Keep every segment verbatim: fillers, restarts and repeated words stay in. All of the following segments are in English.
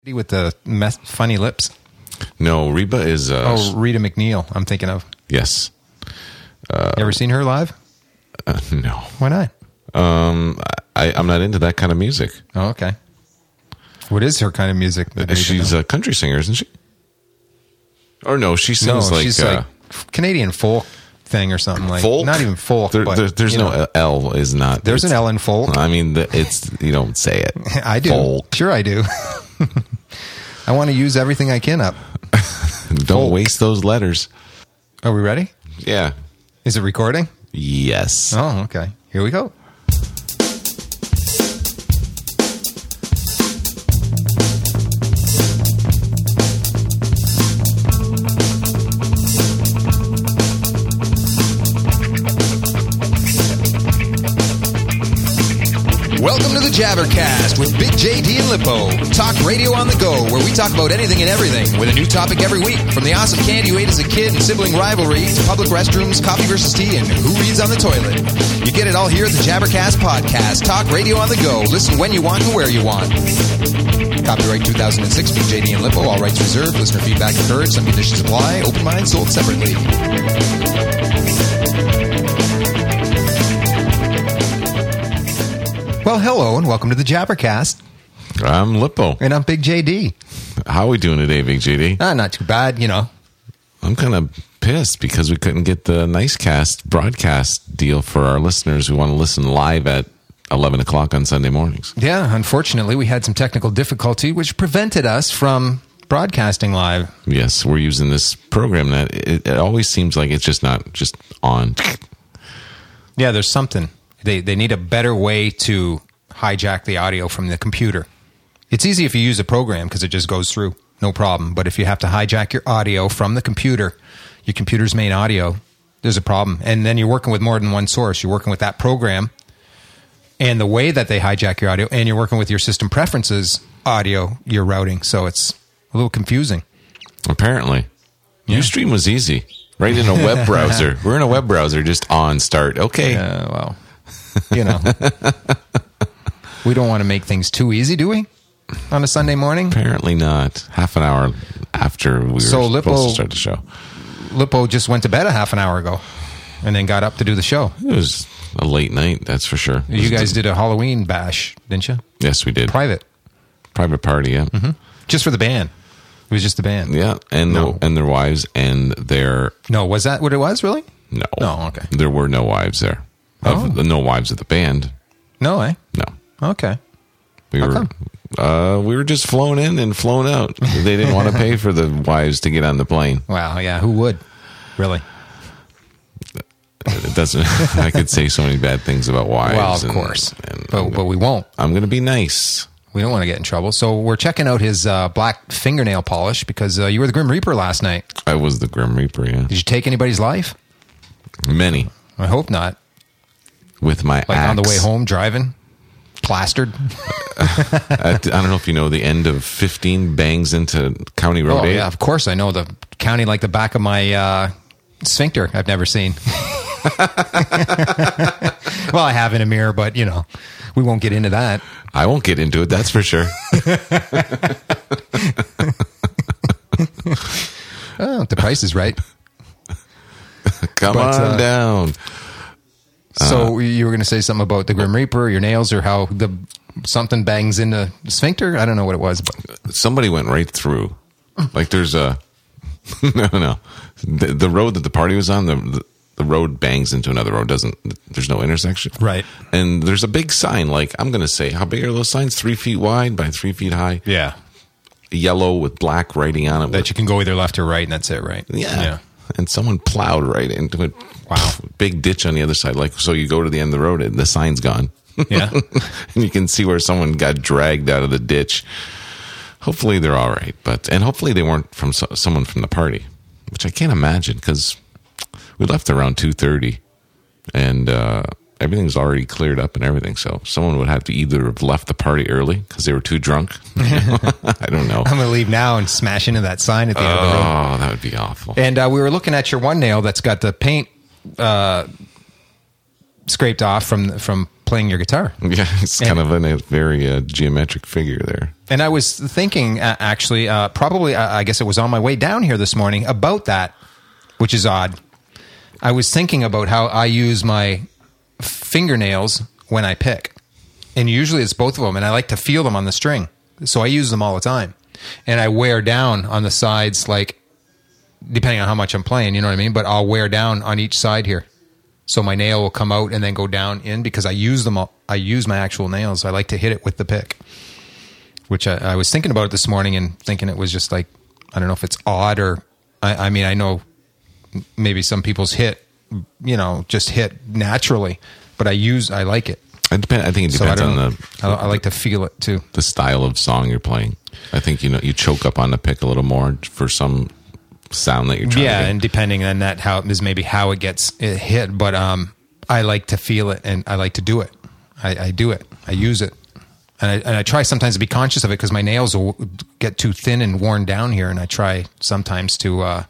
With the mess, funny lips. No, Reba is... Uh, oh, Rita McNeil, I'm thinking of. Yes. Uh, you ever seen her live? Uh, no. Why not? Um, I, I'm not into that kind of music. Oh, okay. What is her kind of music? Uh, she's a country singer, isn't she? Or no, she sings no, like... she's uh, like Canadian folk thing or something like... Folk? Not even folk, there, but... There, there's no know, L is not... There's an L in folk. I mean, the, it's... You don't say it. I do. Folk. Sure I do. I want to use everything I can up. Don't Folk. waste those letters. Are we ready? Yeah. Is it recording? Yes. Oh, okay. Here we go. Welcome to the Jabbercast with Big J D and Lippo. Talk radio on the go, where we talk about anything and everything with a new topic every week. From the awesome candy you ate as a kid and sibling rivalry to public restrooms, coffee versus tea, and who reads on the toilet. You get it all here at the Jabbercast Podcast. Talk radio on the go. Listen when you want and where you want. Copyright two thousand six, Big J D and Lippo. All rights reserved. Listener feedback encouraged. Some conditions apply. Open mind sold separately. Well, hello, and welcome to the Jabbercast. I'm Lippo. And I'm Big J D. How are we doing today, Big J D? Ah, not too bad, you know. I'm kind of pissed because we couldn't get the Nicecast broadcast deal for our listeners who want to listen live at eleven o'clock on Sunday mornings. Yeah, unfortunately, we had some technical difficulty, which prevented us from broadcasting live. Yes, we're using this program that it, it always seems like it's just not just on. Yeah, there's something. They they need a better way to hijack the audio from the computer. It's easy if you use a program because it just goes through, no problem. But if you have to hijack your audio from the computer, your computer's main audio, there's a problem. And then you're working with more than one source. You're working with that program and the way that they hijack your audio, and you're working with your system preferences audio you're routing. So it's a little confusing. Apparently. Yeah. Ustream was easy. Right in a web browser. We're in a web browser, just on start. Okay. Yeah, well... You know, we don't want to make things too easy, do we? On a Sunday morning? Apparently not. Half an hour after we were so supposed Lippo, to start the show. Lippo just went to bed a half an hour ago and then got up to do the show. It was a late night, that's for sure. You guys did a Halloween bash, didn't you? Yes, we did. Private. Private party, yeah. Mm-hmm. Just for the band. It was just the band. Yeah, and, no. the, and their wives and their... No, was that what it was, really? No. No, okay. There were no wives there. Of Oh. the no wives of the band. No, eh? No. Okay. We How were come? uh we were just flown in and flown out. They didn't want to pay for the wives to get on the plane. Wow, yeah, who would? Really? It doesn't I could say so many bad things about wives. Well, of and, course. And But, but we won't. I'm going to be nice. We don't want to get in trouble. So we're checking out his uh, black fingernail polish because uh, you were the Grim Reaper last night. I was the Grim Reaper, yeah. Did you take anybody's life? Many. I hope not. With my Like axe. on the way home, driving, plastered. I don't know if you know, the end of fifteen bangs into County Road Oh, eight. yeah, of course. I know the county like the back of my uh, sphincter. I've never seen. Well, I have in a mirror, but, you know, we won't get into that. I won't get into it, that's for sure. Oh, the price is right. Come But, on uh, down. So you were going to say something about the Grim Reaper, your nails, or how the something bangs into the sphincter? I don't know what it was. But. Somebody went right through. Like there's a... No, no. The, the road that the party was on, the, the the road bangs into another road. Doesn't There's no intersection. Right. And there's a big sign, like, I'm going to say, how big are those signs? Three feet wide by three feet high? Yeah. Yellow with black writing on it. That with, you can go either left or right, and that's it, right? Yeah. Yeah. And someone plowed right into it. Wow. Big ditch on the other side. Like, so you go to the end of the road and the sign's gone. Yeah. And you can see where someone got dragged out of the ditch. Hopefully they're all right. But, and hopefully they weren't from so, someone from the party, which I can't imagine because we left around two thirty and, uh, everything's already cleared up and everything. So someone would have to either have left the party early because they were too drunk. I don't know. I'm going to leave now and smash into that sign at the end of the road. Oh, that would be awful. And uh, we were looking at your one nail that's got the paint uh, scraped off from from playing your guitar. Yeah, it's kind and, of in a very uh, geometric figure there. And I was thinking, uh, actually, uh, probably, uh, I guess it was on my way down here this morning about that, which is odd. I was thinking about how I use my fingernails when I pick. And usually it's both of them, and I like to feel them on the string. So I use them all the time. And I wear down on the sides, like, depending on how much I'm playing, you know what I mean? But I'll wear down on each side here. So my nail will come out and then go down in because I use them all. I use my actual nails. I like to hit it with the pick, which I, I was thinking about it this morning and thinking it was just like, I don't know if it's odd or, I, I mean, I know maybe some people's hit, you know, just hit naturally, but I use, I like it. It depend, I think it depends so on the, I, I like to feel it too. The style of song you're playing. I think, you know, you choke up on the pick a little more for some sound that you're trying yeah, to get. And depending on that, how is maybe how it gets it hit. But um, I like to feel it, and I like to do it. I, I do it. I use it, and I, and I try sometimes to be conscious of it because my nails will get too thin and worn down here, and I try sometimes to. Uh,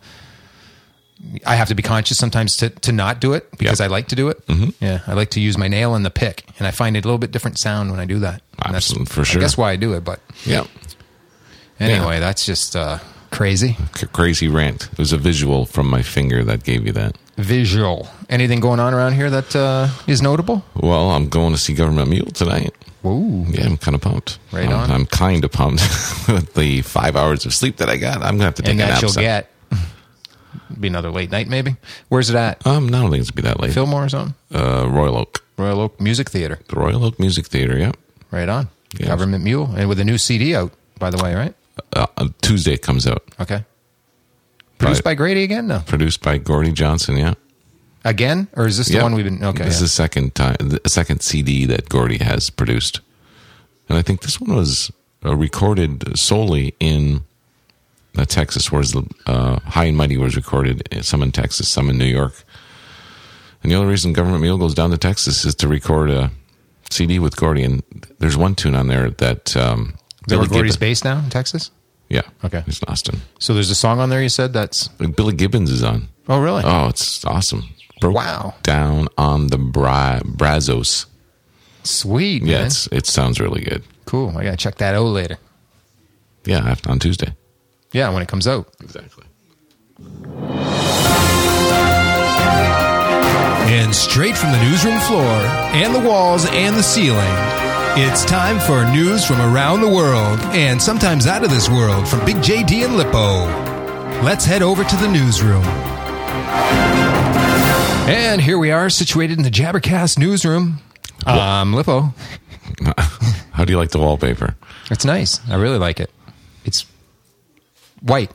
I have to be conscious sometimes to, to not do it because yep. I like to do it. Mm-hmm. Yeah, I like to use my nail and the pick, and I find it a little bit different sound when I do that. Absolutely, for sure. I guess why I do it, but yeah. Anyway, yeah. that's just. Uh, Crazy. C- crazy rant. It was a visual from my finger that gave you that. Visual. Anything going on around here that uh, is notable? Well, I'm going to see Government Mule tonight. Ooh. Yeah, I'm kind of pumped. Right I'm, on. I'm kind of pumped with the five hours of sleep that I got. I'm going to have to take and a nap. And that you'll get. Be another late night, maybe. Where's it at? Um, no, I don't think it's be that late. Fillmore or something? Uh, Royal Oak. Royal Oak Music Theater. The Royal Oak Music Theater, yeah. Right on. Yes. Government Mule. And with a new C D out, by the way, right? Uh, uh, Tuesday it comes out. Okay. Produced by Grady again? No. Produced by Gordy Johnson, yeah. Again? Or is this the yeah. one we've been... Okay. This yeah. is the second time, the second C D that Gordy has produced. And I think this one was uh, recorded solely in uh, Texas, whereas the uh, High and Mighty was recorded some in Texas, some in New York. And the only reason Government Mule goes down to Texas is to record a C D with Gordy. And there's one tune on there that... Um, is that where Gordy's based now in Texas? Yeah. Okay. It's in Austin. So there's a song on there you said that's... Billy Gibbons is on. Oh, really? Oh, it's awesome. Broke wow. down on the Bra- Brazos. Sweet, yeah, man. It's, it sounds really good. Cool. I got to check that out later. Yeah, on Tuesday. Yeah, when it comes out. Exactly. And straight from the newsroom floor and the walls and the ceiling, it's time for news from around the world and sometimes out of this world from Big J D and Lippo. Let's head over to the newsroom. And here we are, situated in the Jabbercast newsroom. Um, Lippo. How do you like the wallpaper? It's nice. I really like it. It's white.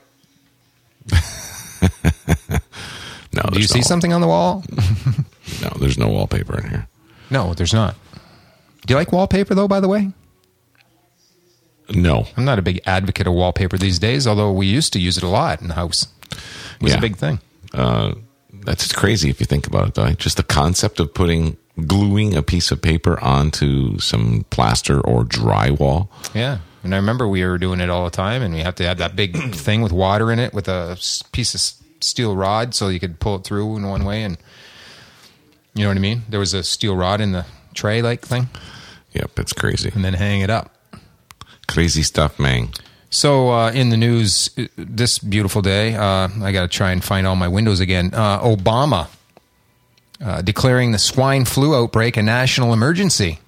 No, do you see no. something on the wall? No, there's no wallpaper in here. No, there's not. Do you like wallpaper, though, by the way? No. I'm not a big advocate of wallpaper these days, although we used to use it a lot in the house. It was yeah. a big thing. Uh, that's just crazy if you think about it, though. Just the concept of putting, gluing a piece of paper onto some plaster or drywall. Yeah. And I remember we were doing it all the time, and we have to have that big thing with water in it with a piece of steel rod so you could pull it through in one way. And you know what I mean? There was a steel rod in the tray-like thing. Yep, it's crazy. And then hang it up. Crazy stuff, man. So uh, in the news this beautiful day, uh, I got to try and find all my windows again. Uh, Obama uh, declaring the swine flu outbreak a national emergency.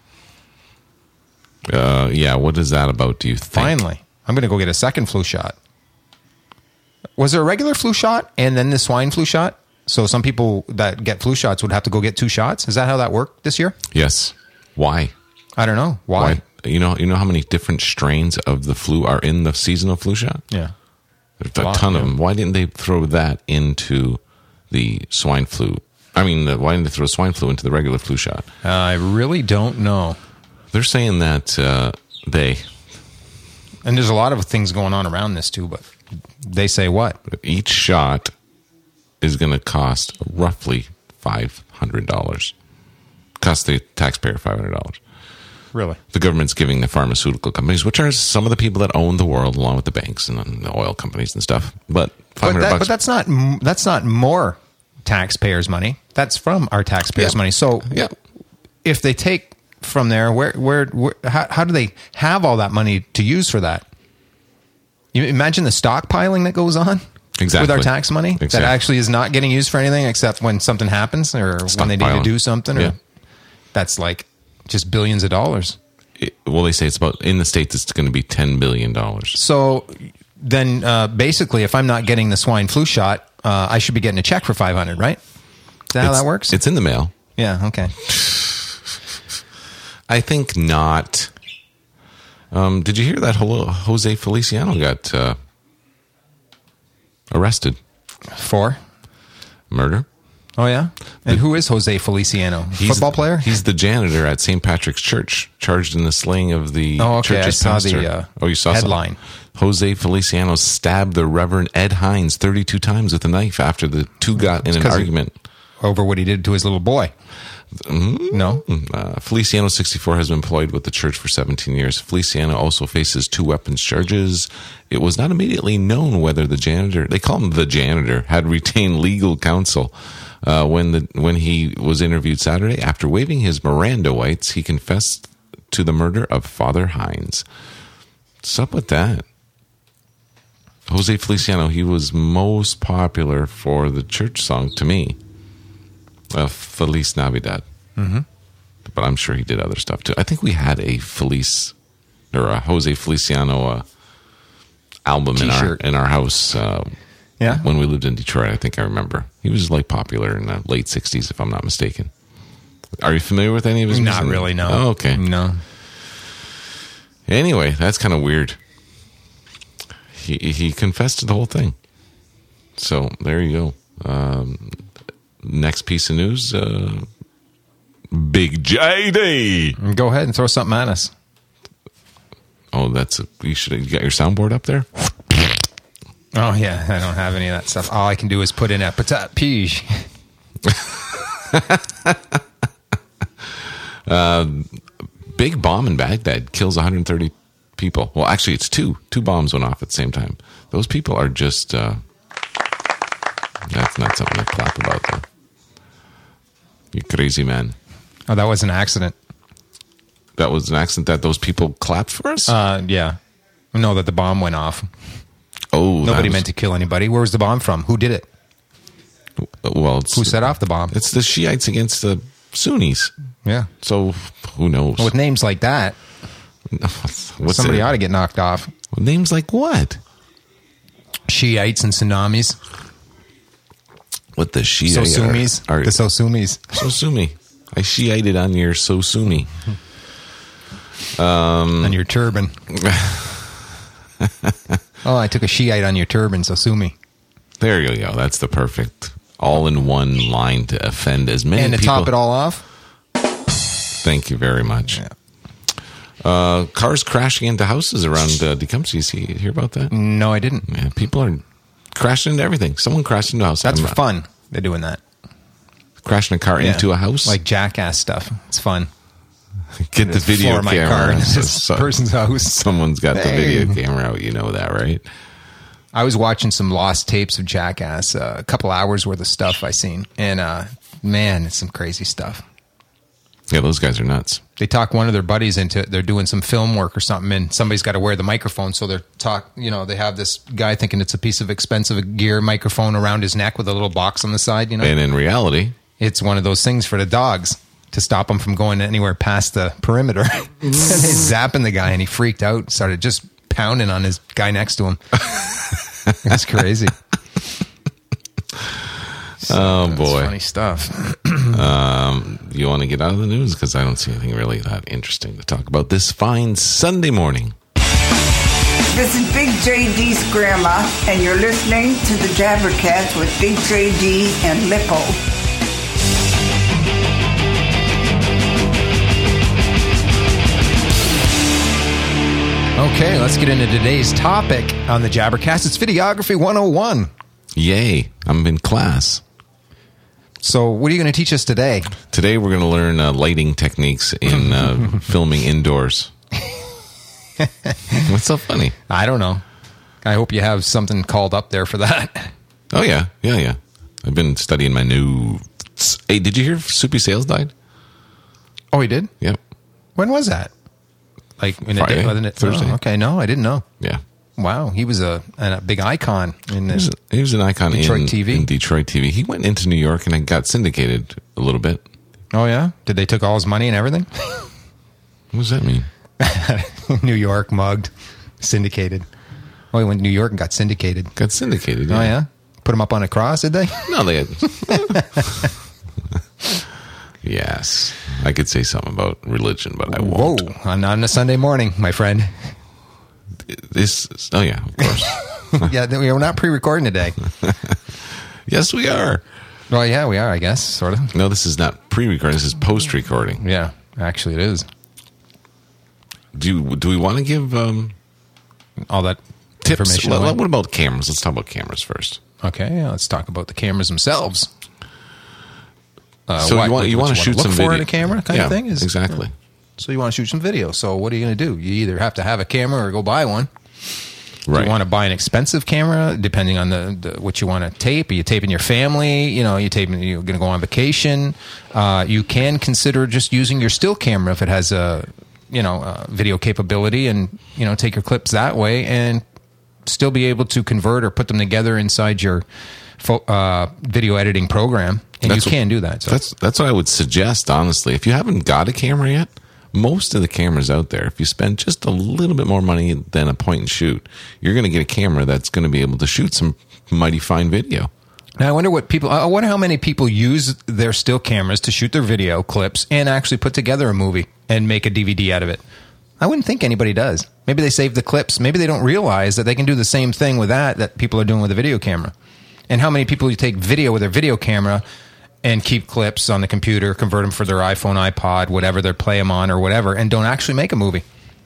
Uh, yeah, what is that about, do you think? Finally. I'm going to go get a second flu shot. Was there a regular flu shot and then the swine flu shot? So some people that get flu shots would have to go get two shots? Is that how that worked this year? Yes. Why? I don't know. Why? Why? You know, you know how many different strains of the flu are in the seasonal flu shot? Yeah. There's a, a ton of them. Why didn't they throw that into the swine flu? I mean, the, why didn't they throw swine flu into the regular flu shot? Uh, I really don't know. They're saying that uh, they... And there's a lot of things going on around this too, but they say what? Each shot is going to cost roughly five hundred dollars. Cost the taxpayer five hundred dollars. Really? The government's giving the pharmaceutical companies, which are some of the people that own the world, along with the banks and the oil companies and stuff. But five hundred but, that, bucks. but that's not that's not more taxpayers' money. That's from our taxpayers' yeah. money. So yeah. if they take from there, where, where, where how, how do they have all that money to use for that? You imagine the stockpiling that goes on exactly. with our tax money exactly. that actually is not getting used for anything except when something happens or when they need to do something. Or yeah. That's like just billions of dollars. It, well, they say it's about, in the States, it's going to be ten billion dollars. So then uh, basically, if I'm not getting the swine flu shot, uh, I should be getting a check for five hundred, right? Is that it's, how that works? It's in the mail. Yeah, okay. I think not. Um, did you hear that Jose Feliciano got uh, arrested? For? Murder. Oh, yeah? And who is Jose Feliciano? He's, Football player? He's the janitor at Saint Patrick's Church, charged in the slaying of the oh, okay. church's I saw pastor. the uh, oh, you saw headline. Something? Jose Feliciano stabbed the Reverend Ed Hines thirty-two times with a knife after the two got in an argument. He, over what he did to his little boy. Mm-hmm. No? Uh, Feliciano, sixty-four, has been employed with the church for seventeen years. Feliciano also faces two weapons charges. It was not immediately known whether the janitor, they call him the janitor, had retained legal counsel. Uh, when the when he was interviewed Saturday, after waiving his Miranda rights, he confessed to the murder of Father Hines. What's up with that? Jose Feliciano, he was most popular for the church song, to me, uh, Feliz Navidad. Mm-hmm. But I'm sure he did other stuff, too. I think we had a Feliz, or a Jose Feliciano uh, album in our, in our house uh, yeah. when we lived in Detroit, I think I remember. He was like popular in the late sixties, if I'm not mistaken. Are you familiar with any of his music? Not really, no. Oh, okay. No. Anyway, that's kind of weird. He he confessed to the whole thing. So there you go. Um, next piece of news, uh, Big J D. Go ahead and throw something at us. Oh, that's a, you should have got your soundboard up there. Oh yeah, I don't have any of that stuff. All I can do is put in a patat pige. uh, big bomb in Baghdad kills one hundred thirty people. Well, actually, it's two. Two bombs went off at the same time. Those people are just. Uh, that's not something to clap about, though. You crazy man. Oh, that was an accident. That was an accident that those people clapped for us? Uh, yeah. No, that the bomb went off. Oh, nobody was, meant to kill anybody. Where was the bomb from? Who did it? Well, it's, who set off the bomb? It's the Shiites against the Sunnis. Yeah. So who knows? With names like that, what's somebody it? ought to get knocked off. Well, names like what? Shiites and tsunamis. What the Shiites Sosumis. Are, are, the Sosumi. Sosumi. I Shiited on your Sosumi. Um, on your turban. Oh, I took a Shiite on your turban, Sosumi. There you go. That's the perfect all-in-one line to offend as many people. And to people. top it all off? Thank you very much. Yeah. Uh, cars crashing into houses around uh, Tecumseh. You see, hear about that? No, I didn't. Yeah, people are crashing into everything. Someone crashed into a house. That's I'm, fun. They're doing that. Crashing a car yeah. into a house? Like jackass stuff. It's fun. Get the video floor my camera. car in this so, person's house. Someone's got hey. the video camera out. You know that, right? I was watching some lost tapes of Jackass, uh, a couple hours worth of stuff I seen. And, uh, man, it's some crazy stuff. Yeah, those guys are nuts. They talk one of their buddies into it. They're doing some film work or something, and somebody's got to wear the microphone. So they're talk, you know, they have this guy thinking it's a piece of expensive gear microphone around his neck with a little box on the side, you know. And in reality, it's one of those things for the dogs to stop them from going anywhere past the perimeter. And they zapping the guy, and he freaked out, started just pounding on his guy next to him. That's crazy. So, oh boy, funny stuff. um, you want to get out of the news because I don't see anything really that interesting to talk about this fine Sunday morning. This is Big J D's grandma, and you're listening to the Jabbercats with Big J D and Lippo. Okay, let's get into today's topic on the Jabbercast. It's Videography one oh one. Yay, I'm in class. So what are you going to teach us today? Today we're going to learn uh, lighting techniques in uh, filming indoors. What's so funny? I don't know. I hope you have something called up there for that. Oh, yeah. Yeah, yeah. I've been studying my notes. Hey, did you hear Soupy Sales died? Oh, he did? Yep. When was that? Like in a Friday, day, wasn't it? Thursday. Oh, okay, no, I didn't know. Yeah. Wow, he was a, a big icon in He was, this. he was an icon Detroit in, T V. in Detroit T V. He went into New York and got syndicated a little bit. Oh yeah, did they took all his money and everything? What does that mean? New York mugged, syndicated. Oh, he went to New York and got syndicated. Got syndicated. Oh yeah, put him up on a cross, did they? No, they had. Yes. I could say something about religion, but I won't. Whoa, I'm not on a Sunday morning, my friend. This. Oh, yeah, of course. Yeah, we're not pre-recording today. Yes, we are. Well, yeah, we are, I guess, sort of. No, this is not pre-recording. This is post-recording. Yeah, actually, it is. Do you, do we want to give um, All that tips? information. What, away? what about cameras? Let's talk about cameras first. Okay, yeah, let's talk about the cameras themselves. Uh, so what- you want you what want to shoot look some for video in a camera kind yeah, of thing? Is, exactly. So you want to shoot some video. So what are you going to do? You either have to have a camera or go buy one. Do Right. you want to buy an expensive camera, depending on the, the what you want to tape? Are you taping your family? You know, you taping. You're going to go on vacation. Uh, you can consider just using your still camera if it has a you know a video capability, and you know take your clips that way, and still be able to convert or put them together inside your fo- uh, video editing program. And That's you what- can do that. So. That's that's what I would suggest, honestly. If you haven't got a camera yet, most of the cameras out there, if you spend just a little bit more money than a point and shoot, you're going to get a camera that's going to be able to shoot some mighty fine video. Now, I wonder what people, I wonder how many people use their still cameras to shoot their video clips and actually put together a movie and make a D V D out of it. I wouldn't think anybody does. Maybe they save the clips. Maybe they don't realize that they can do the same thing with that that people are doing with a video camera. And how many people you take video with their video camera and keep clips on the computer, convert them for their iPhone, iPod, whatever they play them on or whatever, and don't actually make a movie.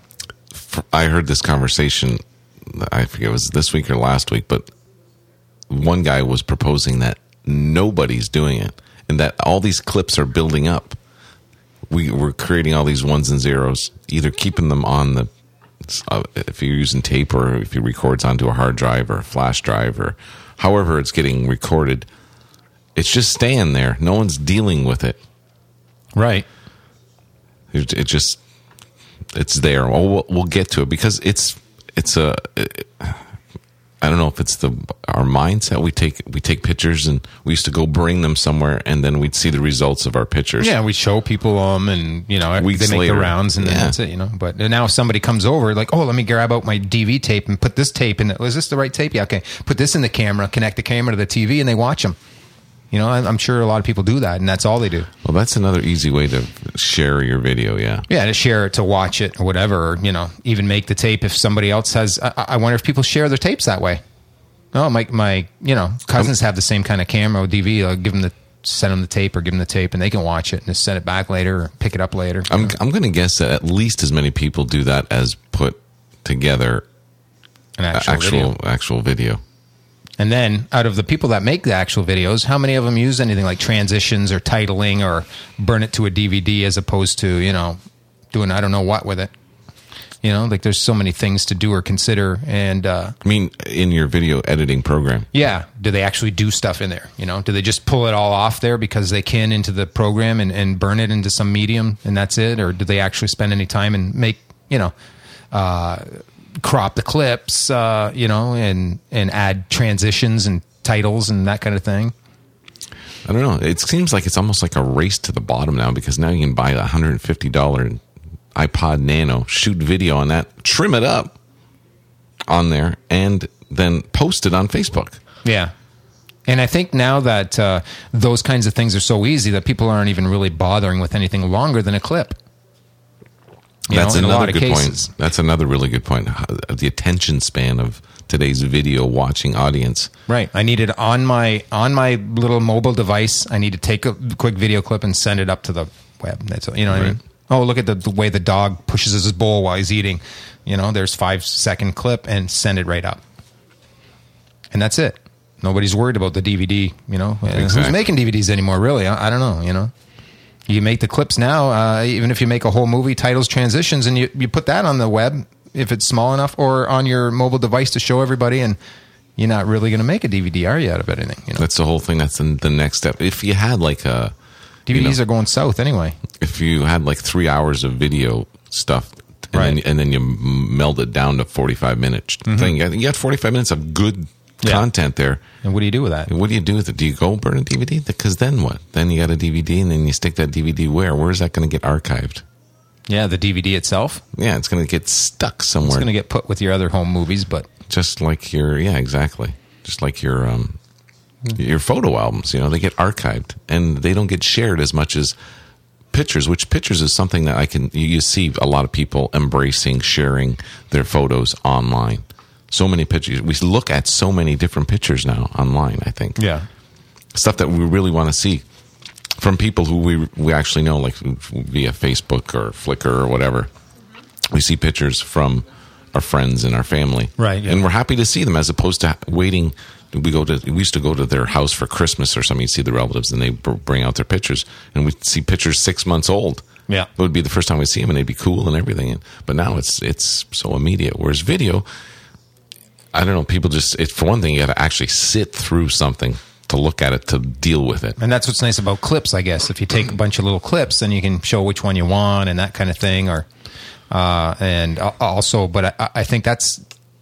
I heard this conversation, I forget it was this week or last week, but one guy was proposing that nobody's doing it and that all these clips are building up. We, we're creating all these ones and zeros, either keeping them on the, uh, if you're using tape or if you records onto a hard drive or a flash drive or however it's getting recorded. It's just staying there. No one's dealing with it. Right. It, it just, it's there. Well, we'll, we'll get to it because it's, it's a, it, I don't know if it's the, our mindset. We take, we take pictures and we used to go bring them somewhere and then we'd see the results of our pictures. Yeah, we show people them, and you know Weeks they make later. the rounds, and then Yeah. that's it. You know, but now if somebody comes over, like, oh, let me grab out my D V tape and put this tape in. The, is this the right tape? Yeah, okay. Put this in the camera, connect the camera to the T V, and they watch them. You know, I'm sure a lot of people do that, and that's all they do. Well, that's another easy way to share your video. Yeah. Yeah, to share it, to watch it, or whatever. Or, you know, even make the tape if somebody else has. I, I wonder if people share their tapes that way. Oh, my, my, you know, cousins have the same kind of camera or D V. I'll give them the, send them the tape or give them the tape, and they can watch it and just send it back later or pick it up later. I'm, I'm going to guess that at least as many people do that as put together An actual, actual, video. actual video. And then, out of the people that make the actual videos, how many of them use anything like transitions or titling or burn it to a D V D as opposed to, you know, doing I don't know what with it? You know, like there's so many things to do or consider. And, uh, I mean, in your video editing program. yeah, do they actually do stuff in there? You know, do they just pull it all off there because they can into the program and, and burn it into some medium and that's it? Or do they actually spend any time and make, you know, uh, crop the clips, uh, you know, and, and add transitions and titles and that kind of thing? I don't know. It seems like it's almost like a race to the bottom now because now you can buy a one hundred fifty dollars iPod Nano, shoot video on that, trim it up on there, and then post it on Facebook. Yeah. And I think now that uh, those kinds of things are so easy that people aren't even really bothering with anything longer than a clip. You That's know, in a another lot of good cases. point. That's another really good point. The attention span of today's video watching audience. Right. I need it on my on my little mobile device. I need to take a quick video clip and send it up to the web. That's you know what I mean. Oh, look at the, the way the dog pushes his bowl while he's eating. You know, there's five second clip and send it right up. And that's it. Nobody's worried about the D V D. You know, Exactly. Who's making D V Ds anymore? Really, I, I don't know. You know. You make the clips now, uh, even if you make a whole movie, titles, transitions, and you, you put that on the web if it's small enough or on your mobile device to show everybody, and you're not really going to make a D V D, are you, out of anything? You know? That's the whole thing. That's the, the next step. If you had like a, D V Ds you know, are going south anyway. if you had like three hours of video stuff, and, Right. then, and then you meld it down to forty-five minutes thing, you got forty-five minutes of good Yeah. content there. And what do you do with that? What do you do with it? Do you go burn a D V D? Because then what? Then you got a D V D, and then you stick that D V D where? Where is that going to get archived? Yeah, the D V D itself. Yeah, it's going to get stuck somewhere. It's going to get put with your other home movies, but Just like your, yeah, exactly. Just like your um, your photo albums, you know, they get archived, and they don't get shared as much as pictures, which pictures is something that I can, you, you see a lot of people embracing, sharing their photos online. So many pictures. We look at so many different pictures now online, I think. yeah. Stuff that we really want to see from people who we we actually know, like via Facebook or Flickr or whatever. We see pictures from our friends and our family, Right, yeah. And we're happy to see them, as opposed to waiting. We go to we used to go to their house for Christmas or something. You'd see the relatives, and they bring out their pictures, and we'd see pictures six months old. Yeah. It would be the first time we see them, and they'd be cool and everything. And, but now it's it's so immediate. Whereas video, I don't know. People just, it, for one thing, you got to actually sit through something to look at it, to deal with it. And that's what's nice about clips, I guess. If you take a bunch of little clips, then you can show which one you want and that kind of thing. Or uh, and also, but I, I think that's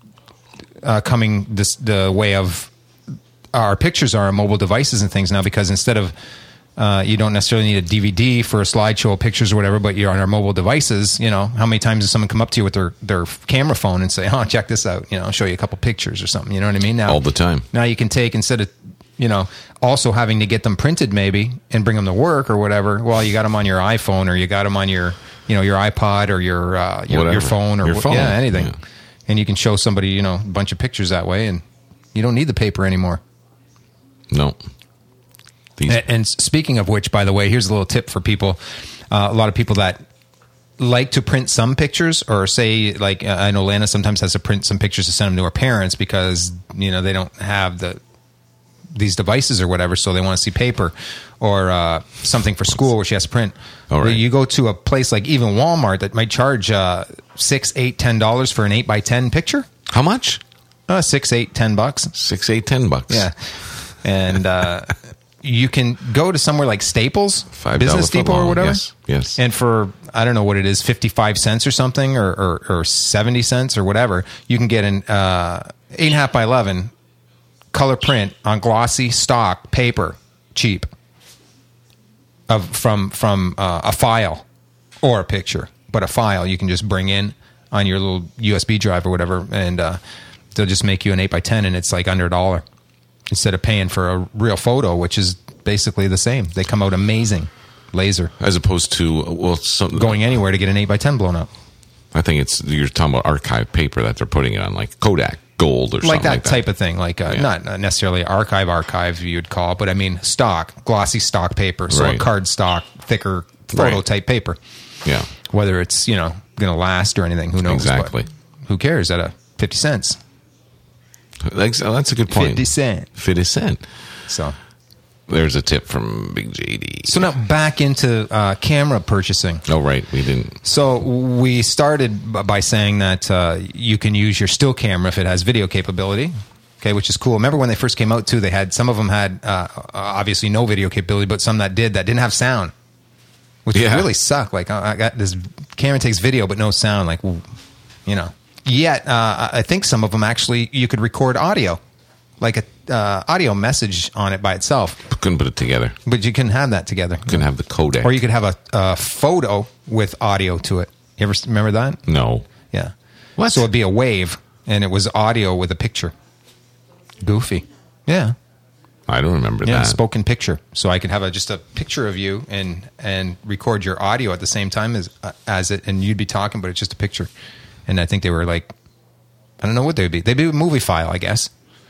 uh, coming this the way of our pictures are on mobile devices and things now, because instead of uh, you don't necessarily need a D V D for a slideshow of pictures or whatever, but you're on our mobile devices. You know, how many times does someone come up to you with their, their camera phone and say, "Oh, check this out," you know, show you a couple pictures or something. You know what I mean? Now, All the time. Now you can take, instead of, you know, also having to get them printed maybe and bring them to work or whatever. Well, you got them on your iPhone, or you got them on your, you know, your iPod or your uh, your, your Whatever. phone or Your wh- phone, yeah, anything. yeah. And you can show somebody, you know, a bunch of pictures that way, and you don't need the paper anymore. No. These, And, and speaking of which, by the way, here's a little tip for people. Uh, a lot of people that like to print some pictures, or say, like, uh, I know Lana sometimes has to print some pictures to send them to her parents because, you know, they don't have the these devices or whatever, so they want to see paper, or uh, something for school where she has to print. All right. You go to a place like even Walmart that might charge uh, six, eight, ten dollars for an eight by ten picture. how much? Uh, six, eight, ten bucks. Six, eight, ten bucks. Yeah. And uh, you can go to somewhere like Staples, Five Business dollar Depot or footlong. whatever. Yes, yes. And for, I don't know what it is, fifty-five cents or something, or, or, or seventy cents or whatever, you can get an uh, eight and a half by eleven color print on glossy stock paper, cheap, of from from uh, a file or a picture, but a file you can just bring in on your little U S B drive or whatever, and uh, they'll just make you an eight by ten, and it's like under a dollar instead of paying for a real photo, which is basically the same. They come out amazing, laser, As opposed to, well, some, going anywhere to get an eight by ten blown up. I think it's, you're talking about archive paper that they're putting it on, like Kodak Gold or something Like that, like that. type of thing, like uh, Yeah. not not necessarily archive archive you'd call, but I mean stock, glossy stock paper, so Right. a card stock, thicker photo Right. type paper. Yeah. Whether it's, you know, going to last or anything, who knows? Exactly. But who cares? At a fifty cents, That's, that's a good point. fifty cent. fifty cent. So There's a tip from Big J D. so now back into uh, camera purchasing. Oh, right. We didn't. So we started b- by saying that uh, you can use your still camera if it has video capability. Okay, which is cool. Remember when they first came out too? They had some of them had uh, obviously no video capability, but some that did that didn't have sound, which Yeah. really sucked. Like I I got this camera takes video but no sound. Like, you know. Yet uh, I think some of them actually you could record audio, like a uh, audio message on it by itself. Couldn't put it together. But you can have that together. Couldn't have the codec. Or you could have a, a photo with audio to it. You ever s- remember that? No. Yeah. What? So it'd be a wave, and it was audio with a picture. Goofy. Yeah. I don't remember Yeah. that. Spoken picture. So I could have a, just a picture of you and and record your audio at the same time as uh, as it, and you'd be talking, but it's just a picture. And I think they were like, I don't know what they would be. They'd be a movie file, I guess.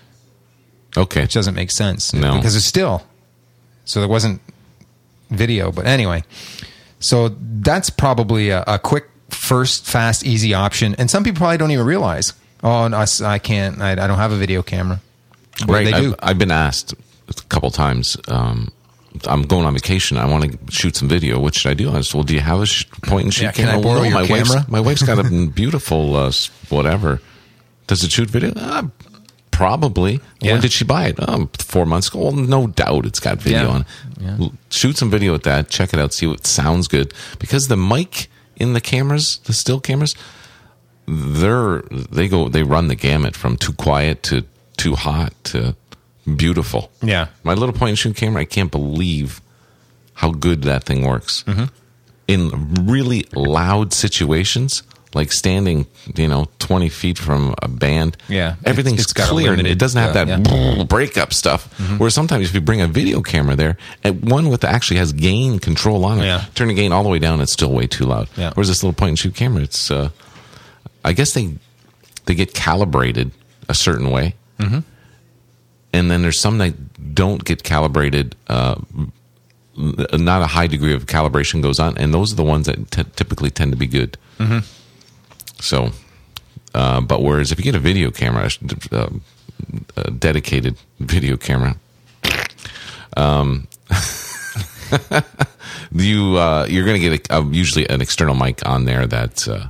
Okay. Which doesn't make sense. No. Because it's still. So there wasn't video. But anyway. So that's probably a, a quick, first, fast, easy option. And some people probably don't even realize, oh, no, I, I can't, I, I don't have a video camera. But Right. they do. I've, I've been asked a couple times. Um, I'm going on vacation. I want to shoot some video. What should I do? I said, well, do you have a sh- point and shoot Yeah, can I camera? borrow Well, your my camera? Wife's, my wife's got a beautiful uh, s- whatever. Does it shoot video? Uh, Probably. Yeah. When did she buy it? Um, four months ago. Well, no doubt it's got video Yeah. on it. Yeah. L- Shoot some video with that. Check it out. See what sounds good. Because the mic in the cameras, the still cameras, they're they go they run the gamut from too quiet to too hot to beautiful. Yeah. My little point and shoot camera, I can't believe how good that thing works. Mm-hmm. In really loud situations, like standing, you know, twenty feet from a band. Yeah. Everything's It's- it's got a clear. limited, It doesn't have uh, that yeah. breakup stuff. Mm-hmm. Whereas sometimes if you bring a video camera there, and one with actually has gain control on it, Yeah. turn the gain all the way down, it's still way too loud. Yeah. Whereas this little point and shoot camera, it's, uh, I guess they they get calibrated a certain way. Mm-hmm. And then there's some that don't get calibrated. Uh, not a high degree of calibration goes on, and those are the ones that t- typically tend to be good. Mm-hmm. So, uh, but whereas if you get a video camera, uh, a dedicated video camera, um, you uh, you're going to get a, a, usually an external mic on there that uh,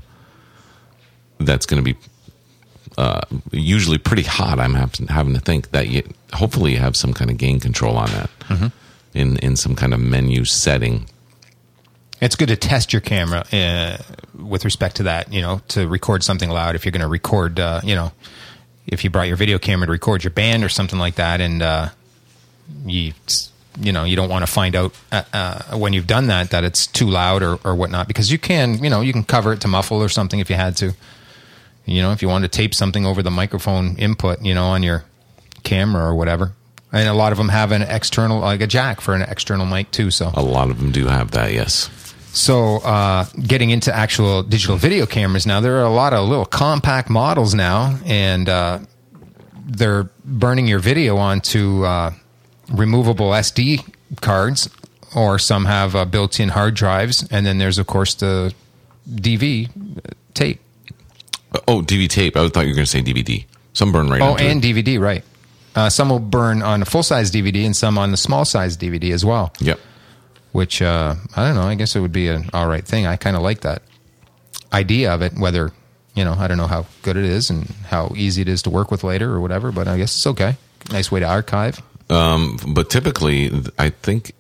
that's going to be uh, usually pretty hot. I'm having, having to think that you hopefully you have some kind of gain control on that. Mm-hmm. In, in some kind of menu setting. It's good to test your camera uh, with respect to that, you know, to record something loud. If you're going to record, uh, you know, if you brought your video camera to record your band or something like that, and uh, you, you know, you don't want to find out uh, uh, when you've done that that it's too loud or, or whatnot, because you can, you know, you can cover it to muffle or something if you had to. You know, if you wanted to tape something over the microphone input, you know, on your camera or whatever. And a lot of them have an external, like a jack for an external mic too. So A lot of them do have that, yes. So uh, getting into actual digital video cameras now, there are a lot of little compact models now, and uh, they're burning your video onto uh, removable S D cards, or some have uh, built-in hard drives, and then there's, of course, the D V tape. Oh, D V D tape. I thought you were going to say D V D. Some burn right Oh, onto and it. D V D, right. Uh, some will burn on a full-size D V D and some on the small-size D V D as well. Yep. Which, uh, I don't know, I guess it would be an all right thing. I kind of like that idea of it, whether, you know, I don't know how good it is and how easy it is to work with later or whatever, but I guess it's okay. Nice way to archive. Um, but typically, I think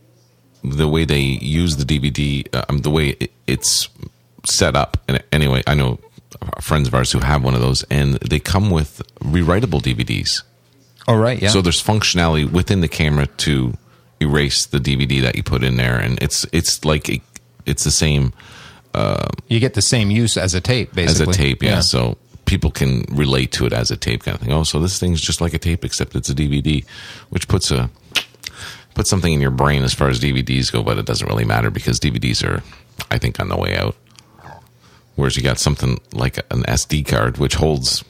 the way they use the D V D, um, the way it, it's set up, and anyway, I know friends of ours who have one of those, and they come with rewritable D V Ds. Oh, right, yeah. So there's functionality within the camera to erase the D V D that you put in there, and it's it's like it, it's the same you get the same use as a tape, basically. as a tape, yeah. So people can relate to it as a tape kind of thing. Oh, so this thing's just like a tape, except it's a D V D, which puts a puts something in your brain as far as D V Ds go, but it doesn't really matter because D V Ds are, I think, on the way out. Whereas you got something like an S D card, which holds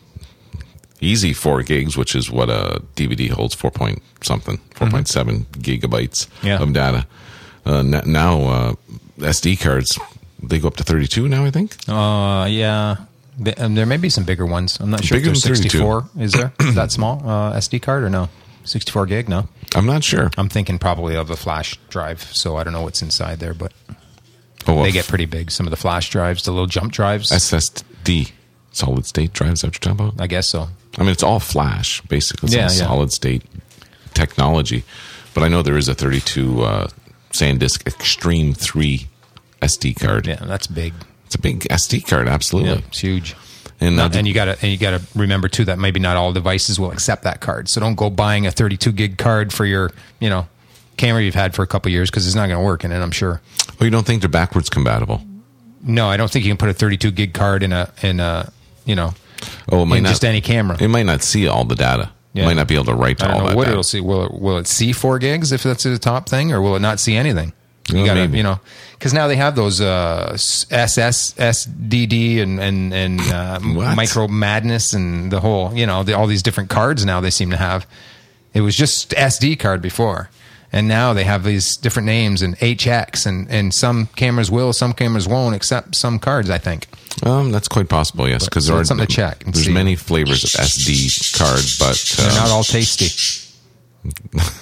easy four gigs, which is what a D V D holds, four point something, four point seven mm-hmm. gigabytes yeah. of data. Uh, n- now uh, S D cards, they go up to thirty-two now, I think. Uh, yeah. The, um, there may be some bigger ones. I'm not sure Bigger if than there's thirty-two. sixty-four. Is there? Is that small? Uh, S D card or no? sixty-four gig? No. I'm not sure. I'm thinking probably of a flash drive, so I don't know what's inside there, but Oh, well, they get pretty big. Some of the flash drives, the little jump drives. S S D, solid state drives, is that what you're talking about? I guess so. I mean, it's all flash, basically. It's Yeah, all yeah. solid state technology. But I know there is a thirty-two uh, SanDisk Extreme three S D card. Yeah, that's big. It's a big S D card, absolutely. Yeah, it's huge. And, No, uh, and you got to and you got to remember too that maybe not all devices will accept that card. So don't go buying a thirty-two gig card for your, you know, camera you've had for a couple of years, because it's not going to work in it, I'm sure. oh, you don't think they're backwards compatible? No, I don't think you can put a thirty-two gig card in a in a, you know, Oh, it might in not, just any camera. It might not see all the data. Yeah. It might not be able to write to I don't all know that what data. it'll see. Will it, will it see four gigs if that's the top thing, or will it not see anything? You Well, gotta, maybe. you know, because now they have those uh, S S, S D D, and and and uh, What? Micro Madness, and the whole, you know, the, all these different cards now they seem to have. It was just S D card before, and now they have these different names, and H X, and and some cameras will, some cameras won't, except some cards, I think. Um, that's quite possible, yes, because So there it's are something to check and There's see. many flavors of S D card, but They're uh, not all tasty.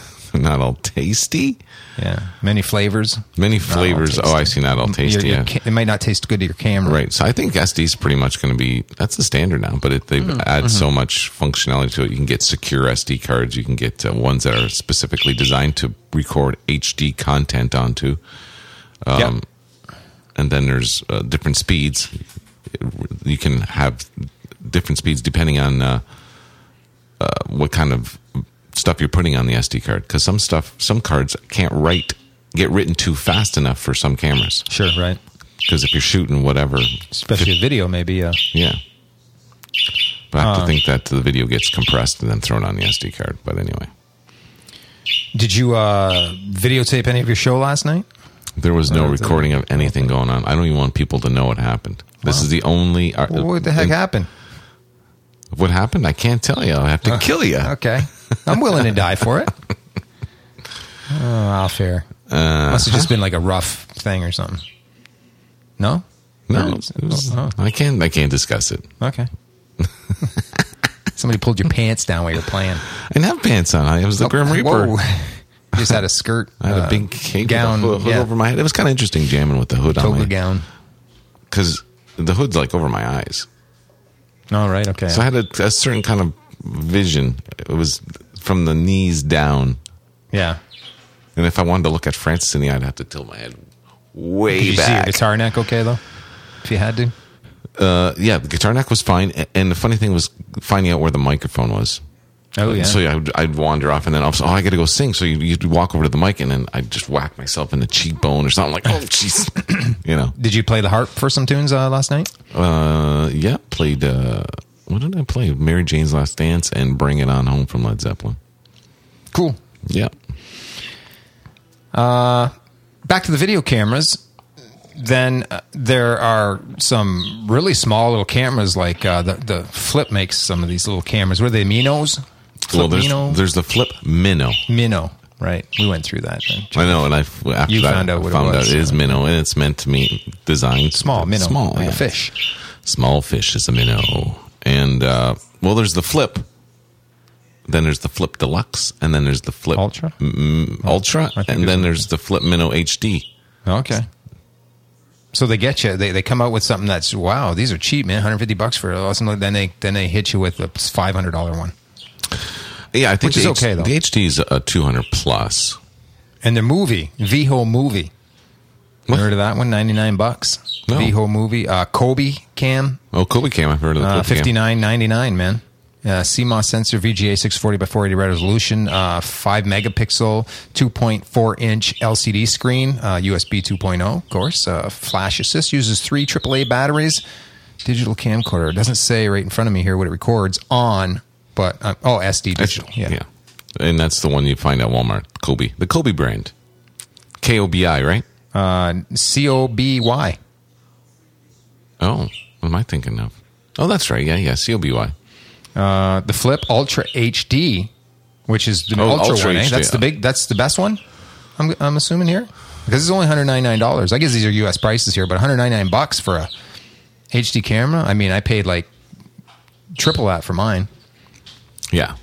Not all tasty. Yeah, many flavors. Many flavors. Oh, I see. Not all tasty. Your, your, yeah. It might not taste good to your camera. Right. So I think S D is pretty much going to be, that's the standard now, but it, they've mm, added mm-hmm. so much functionality to it. You can get secure S D cards. You can get uh, ones that are specifically designed to record H D content onto. Um, yep. And then there's uh, different speeds. You can have different speeds depending on uh, uh, what kind of stuff you're putting on the S D card, because some stuff, some cards can't write, get written too fast enough for some cameras. Sure, right. Because if you're shooting whatever, especially if, a video, maybe. Uh, yeah. But I have uh, to think that the video gets compressed and then thrown on the S D card. But anyway, did you uh, videotape any of your show last night? There was no recording of anything going on. I don't even want people to know what happened. This wow. is the only. Uh, well, what the heck in, happened? What happened? I can't tell you. I'll have to uh, kill you. Okay. I'm willing to die for it. Oh, I'll fair. Uh, Must have just been like a rough thing or something. No? No. It was, oh. I can't I can't discuss it. Okay. Somebody pulled your pants down while you're playing. I didn't have pants on. I was the oh, Grim Reaper. Whoa. You just had a skirt. I had uh, a big cape gown with a hood, hood yeah. over my head. It was kind of interesting jamming with the hood Toga on my gown. Because the hood's like over my eyes. Oh, right. Okay. So I had a, a certain kind of vision. It was from the knees down. Yeah. And if I wanted to look at Francis in the eye, I'd have to tilt my head way Did you back. see your guitar neck okay, though? If you had to? Uh, yeah, the guitar neck was fine. And the funny thing was finding out where the microphone was. Oh, yeah. So yeah, I'd, I'd wander off, and then I was, oh, I got to go sing. So you, you'd walk over to the mic, and then I'd just whack myself in the cheekbone or something like, oh, jeez. You know. Did you play the harp for some tunes uh, last night? Uh, yeah, played, uh, what did I play? Mary Jane's Last Dance and Bring It On Home from Led Zeppelin. Cool. Yeah. Uh, back to the video cameras. Then uh, there are some really small little cameras, like uh, the the Flip makes some of these little cameras. What are they, Minos? Flip well, there's, Mino? there's the Flip Minnow. Minnow, right? We went through that. I know, and I after you that, found out what found it was. Out it is minnow, and it's meant to be designed small minnow, small, like yeah. a fish. Small fish is a minnow, and uh, well, there's the Flip. Then there's the Flip Deluxe, and then there's the Flip Ultra, m- Ultra, and then there's the Flip Minnow H D. Okay. So they get you. They they come out with something that's wow. These are cheap, man. one hundred fifty bucks for awesome. Then they then they hit you with a five hundred dollar one. Yeah, I think which is the okay H- though. The H D is a two hundred plus. And the movie Viho movie. What? Heard of that one? ninety nine bucks. No. Viho movie. Uh, Kobe cam. Oh, Kobe cam. I've heard of the Kobe uh, fifty nine ninety nine, man. Uh, C M O S sensor, V G A six forty by four eighty resolution, uh, five megapixel, two point four inch L C D screen, uh, U S B two point oh, of course. Uh, flash assist, uses three triple A batteries, digital camcorder. It doesn't say right in front of me here what it records on, but uh, oh, S D digital. Yeah. yeah, and that's the one you find at Walmart. Kobe, the Kobe brand, K O B I, right? Uh, C O B Y. Oh, what am I thinking of? Oh, that's right. Yeah, yeah, C O B Y. Uh, the Flip Ultra H D, which is the oh, Ultra, Ultra one. Eh? H D, that's the big. That's the best one. I'm I'm assuming here because it's only one hundred ninety-nine dollars. I guess these are U S prices here, but one hundred ninety-nine bucks for a H D camera. I mean, I paid like triple that for mine. Yeah.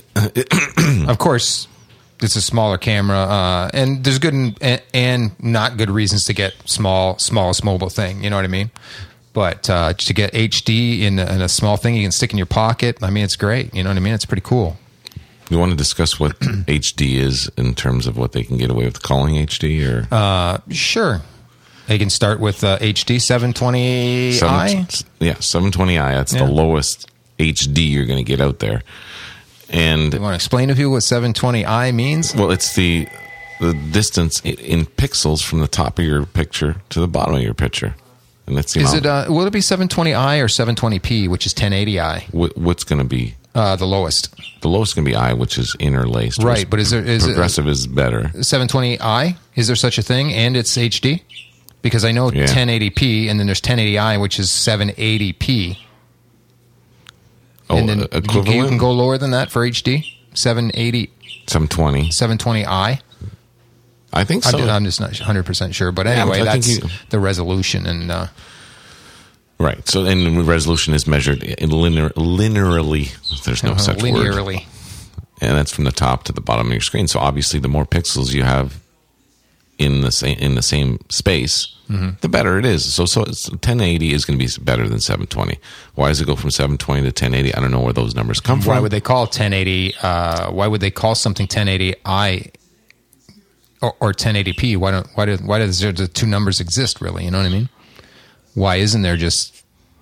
Of course, it's a smaller camera, uh, and there's good and, and not good reasons to get small, smallest mobile thing. You know what I mean? But uh, to get H D in a, in a small thing you can stick in your pocket, I mean, it's great. You know what I mean? It's pretty cool. You want to discuss what H D is in terms of what they can get away with calling H D? Or uh, Sure. They can start with uh, H D seven twenty i. Yeah, seven twenty i. That's yeah. the lowest H D you're going to get out there. And you want to explain to people what seven twenty i means? Well, it's the the distance in pixels from the top of your picture to the bottom of your picture. And that's the Is amount. it? Uh, will it be seven twenty i or seven twenty p, which is ten eighty i? What, what's going to be uh, the lowest? The lowest is going to be I, which is interlaced. Right, but is there is progressive it, is better? seven twenty i, is there such a thing? And it's H D? Because I know yeah. ten eighty p, and then there's ten eighty i, which is seven eighty p. Oh, and then equivalent? You, you can go lower than that for H D. seven eighty, seven twenty, seven twenty i. I think so. I'm, I'm just not one hundred percent sure, but anyway, yeah, that's you, the resolution and. Uh, Right. So, and resolution is measured in linear, linearly. There's no uh, such linearly. word. and that's from the top to the bottom of your screen. So obviously, the more pixels you have in the same in the same space, mm-hmm. the better it is. So so it's, ten eighty is going to be better than seven twenty. Why does it go from seven twenty to ten eighty? I don't know where those numbers come from. Why would they call ten eighty? Uh, why would they call something ten eighty I or, or ten eighty p? Why don't why do why does there the two numbers exist? Really, you know what I mean? Why isn't there just,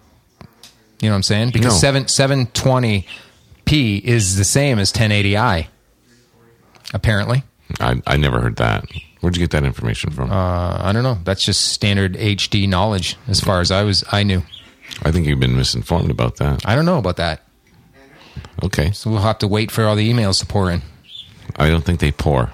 you know what I'm saying? Because No. seven seven twenty p is the same as ten eighty I. Apparently, I I never heard that. Where'd you get that information from? uh, I don't know. That's just standard H D knowledge, as far as I was. I knew. I think you've been misinformed about that. I don't know about that. Okay. So we'll have to wait for all the emails to pour in. I don't think they pour.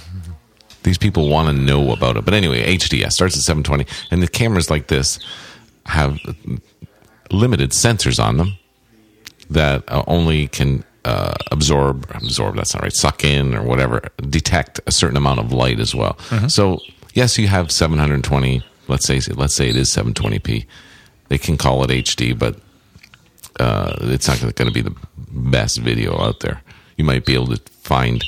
These people want to know about it. But anyway, H D S starts at seven twenty, and the cameras like this have limited sensors on them that uh, only can uh, absorb, absorb, that's not right, suck in or whatever, detect a certain amount of light as well. Mm-hmm. So, yes, you have seven twenty, let's say let's say it is seven twenty p. They can call it H D, but uh, it's not going to be the best video out there. You might be able to find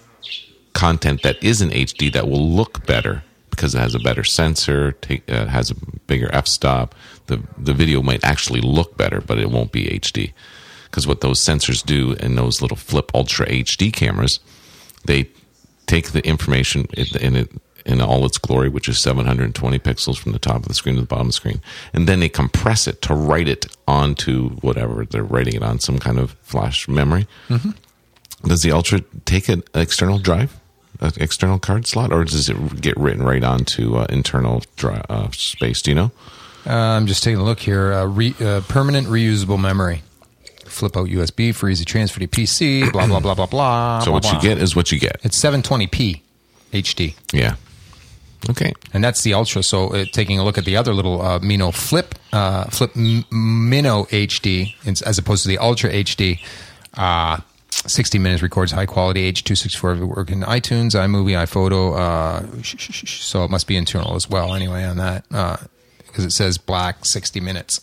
content that isn't H D that will look better because it has a better sensor, take, uh, has a bigger f-stop. The the video might actually look better, but it won't be H D. Because what those sensors do in those little Flip Ultra H D cameras, they take the information in it in all its glory, which is seven twenty pixels from the top of the screen to the bottom of the screen, and then they compress it to write it onto whatever they're writing it on, some kind of flash memory. Mm-hmm. Does the Ultra take an external drive? An external card slot, or does it get written right onto uh, internal dri- uh, space? Do you know? Uh, I'm just taking a look here. Uh, re- uh, permanent reusable memory. Flip out U S B for easy transfer to P C. Blah blah blah blah blah. So blah, what blah. you get is what you get. It's seven twenty p H D. Yeah. Okay. And that's the Ultra. So uh, taking a look at the other little uh, Mino Flip, uh, Flip M- Mino H D, as opposed to the Ultra H D. Uh, sixty minutes records high quality H two sixty-four work in iTunes, iMovie, iPhoto. Uh, sh- sh- sh- so it must be internal as well. Anyway, on that, because uh, it says black sixty minutes.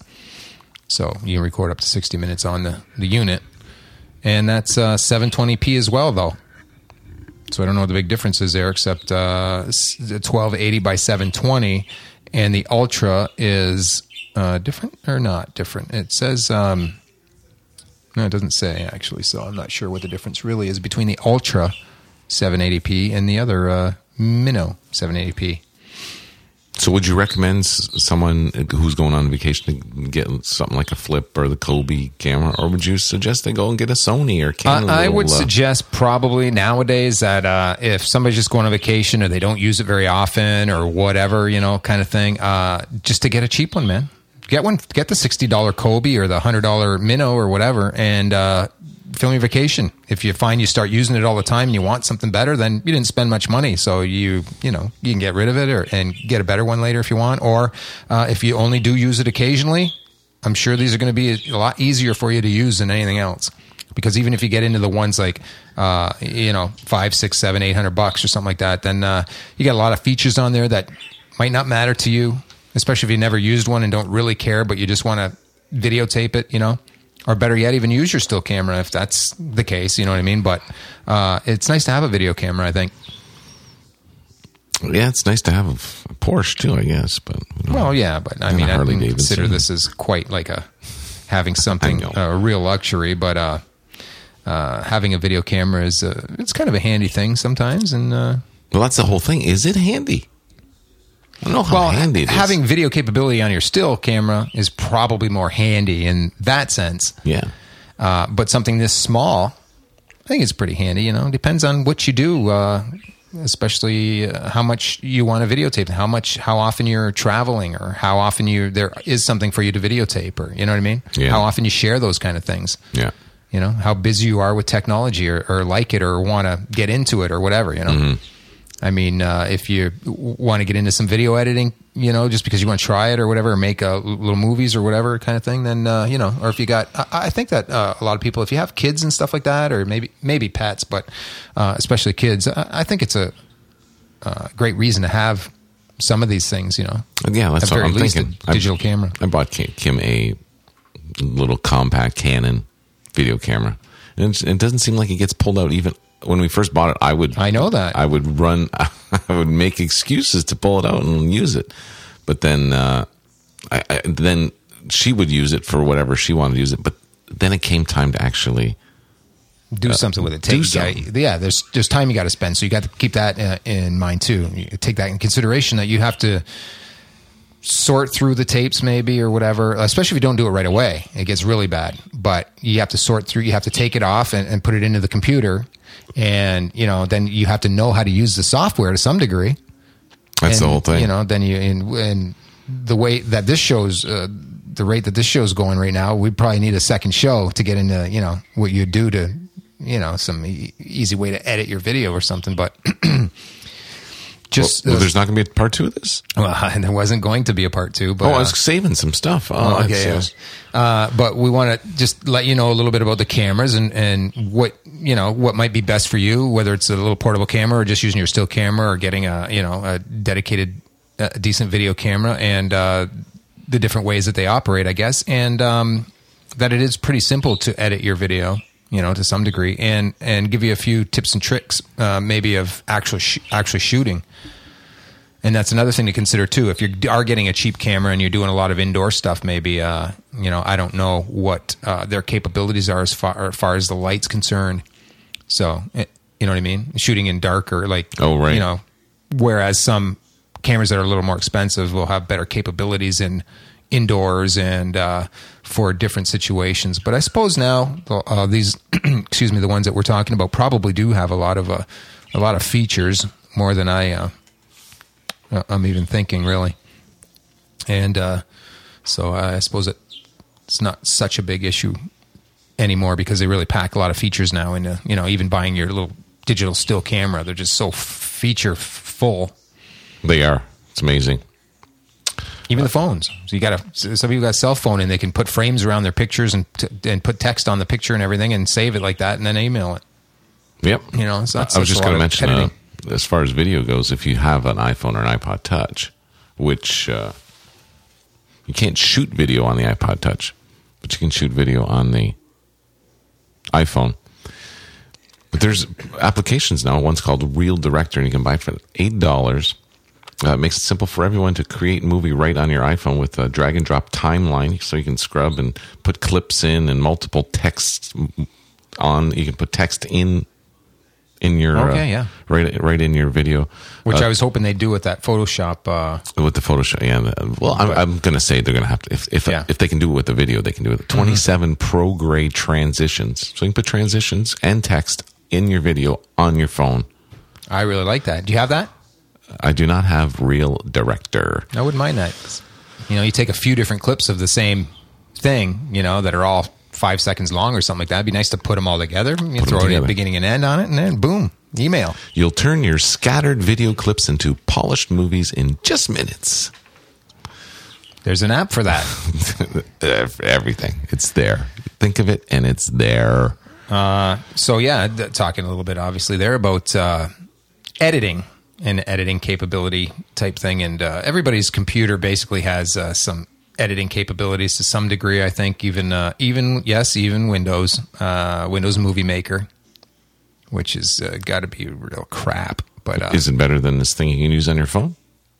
So you can record up to sixty minutes on the, the unit, and that's uh, seven twenty p as well, though. So I don't know what the big difference is there, except uh, twelve eighty by seven twenty, and the Ultra is uh, different or not different. It says. Um, No, it doesn't say, actually, so I'm not sure what the difference really is between the Ultra seven eighty p and the other uh, Minnow seven eighty p. So would you recommend someone who's going on vacation to get something like a Flip or the Kobe camera, or would you suggest they go and get a Sony or Canon? Uh, I little, would uh, suggest probably nowadays that uh, if somebody's just going on vacation or they don't use it very often or whatever, you know, kind of thing, uh, just to get a cheap one, man. Get one, get the sixty dollars Kobe or the one hundred dollars Minnow or whatever, and uh, film your vacation. If you find you start using it all the time and you want something better, then you didn't spend much money, so you you know you can get rid of it or and get a better one later if you want. Or uh, if you only do use it occasionally, I'm sure these are going to be a lot easier for you to use than anything else. Because even if you get into the ones like uh, you know five, six, seven, eight hundred bucks or something like that, then uh, you got a lot of features on there that might not matter to you. Especially if you never used one and don't really care, but you just want to videotape it, you know? Or better yet, even use your still camera if that's the case, you know what I mean? But uh, it's nice to have a video camera, I think. Yeah, it's nice to have a Porsche too, I guess. But you know, Well, yeah, but I and mean, a I Harley wouldn't consider Davidson. this as quite like a having something, I know. a real luxury, but uh, uh, having a video camera is uh, it's kind of a handy thing sometimes. And uh, well, that's the whole thing. Is it handy? I don't know how well, handy it is. having video capability on your still camera is probably more handy in that sense. Yeah. Uh, but something this small, I think it's pretty handy. You know, it depends on what you do, uh, especially uh, how much you want to videotape, how much, how often you're traveling, or how often you there is something for you to videotape, or you know what I mean. Yeah. How often you share those kind of things. Yeah. You know, how busy you are with technology, or, or like it, or want to get into it, or whatever. You know. Mm-hmm. I mean, uh, if you want to get into some video editing, you know, just because you want to try it or whatever, or make uh, little movies or whatever kind of thing, then, uh, you know, or if you got, I, I think that uh, a lot of people, if you have kids and stuff like that, or maybe maybe pets, but uh, especially kids, I, I think it's a uh, great reason to have some of these things, you know. Yeah, that's at what very I'm least thinking. A digital I, camera. I bought Kim a little compact Canon video camera. and it doesn't seem like it gets pulled out. Even when we first bought it, I would I know that I would run, I would make excuses to pull it out and use it, but then uh, I, I, then she would use it for whatever she wanted to use it. But then it came time to actually do uh, something with it. Do Take, something. Yeah, there's there's time you got to spend, so you got to keep that uh, in mind too. You take that in consideration that you have to sort through the tapes maybe or whatever, especially if you don't do it right away. It gets really bad. But you have to sort through, you have to take it off and, and put it into the computer, and you know then you have to know how to use the software to some degree. That's and, the whole thing. You know, then you and, and the way that this show's uh, the rate that this show's going right now, we'd probably need a second show to get into, you know, what you do to, you know, some e- easy way to edit your video or something. But just well, well, uh, there's not going to be a part two of this. well, there wasn't going to be a part two. But Oh, I was uh, saving some stuff. Oh, Oh, okay, that's- yeah. Uh, but we want to just let you know a little bit about the cameras and, and what, you know, what might be best for you, whether it's a little portable camera or just using your still camera or getting a, you know, a dedicated, a decent video camera, and uh, the different ways that they operate, I guess. And um, that it is pretty simple to edit your video, you know, to some degree, and, and give you a few tips and tricks, uh, maybe of actual sh- actually shooting. And that's another thing to consider too. If you are getting a cheap camera and you're doing a lot of indoor stuff, maybe, uh, you know, I don't know what uh, their capabilities are as far, as far as the light's concerned. So, it, you know what I mean? Shooting in dark or like, Oh, right. you know, whereas some cameras that are a little more expensive will have better capabilities in indoors and uh, for different situations. But I suppose now uh, these, excuse me, the ones that we're talking about probably do have a lot of uh, a lot of features, more than I. Uh, I'm even thinking, really. And uh, so I suppose it, it's not such a big issue anymore because they really pack a lot of features now into, you know, even buying your little digital still camera. They're just so feature full. They are. It's amazing. Even the phones. So you got a, some people got a cell phone and they can put frames around their pictures and t- and put text on the picture and everything and save it like that and then email it. Yep. You know, so that's, I was that's just a going to lot of mention, uh, editing. as far as video goes, if you have an iPhone or an iPod Touch, which uh, you can't shoot video on the iPod Touch, but you can shoot video on the iPhone. But there's applications now. One's called Real Director, and you can buy it for eight dollars. Uh, it makes it simple for everyone to create a movie right on your iPhone with a drag and drop timeline, so you can scrub and put clips in and multiple texts on. You can put text in in your Okay, uh, yeah. right right in your video, Which uh, I was hoping they'd do with that Photoshop. Uh, with the Photoshop. Yeah, uh, well, I'm, But- I'm going to say they're going to have to if if, Yeah. if they can do it with the video, they can do it. twenty-seven pro grade transitions, so you can put transitions and text in your video on your phone. I really like that. Do you have that? I do not have Real Director. I wouldn't mind that. You know, you take a few different clips of the same thing, you know, that are all five seconds long or something like that. It'd be nice to put them all together. You them throw it in together. beginning and end on it, and then boom, email. You'll turn your scattered video clips into polished movies in just minutes. There's an app for that. Everything. It's there. Think of it, and it's there. Uh, so yeah, th- talking a little bit obviously there about uh, editing and editing capability type thing, and uh, everybody's computer basically has uh, some editing capabilities to some degree. I think even uh, even yes, even Windows uh, Windows Movie Maker, which is uh, got to be real crap. But uh, Is it better than this thing you can use on your phone?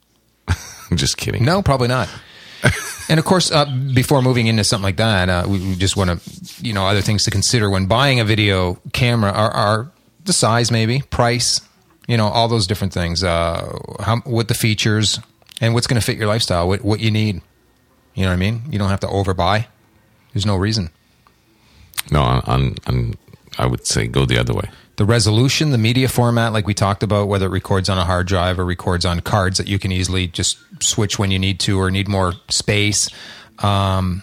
I'm just kidding. no, probably not. And of course, uh, before moving into something like that, uh, we, we just want to, you know, other things to consider when buying a video camera are, are the size, maybe price, you know, all those different things. Uh, how, what the features and what's going to fit your lifestyle, what, what you need. You know what I mean? You don't have to overbuy. There's no reason. No, on, on, I would say go the other way. The resolution, the media format, like we talked about, whether it records on a hard drive or records on cards that you can easily just switch when you need to or need more space. Um,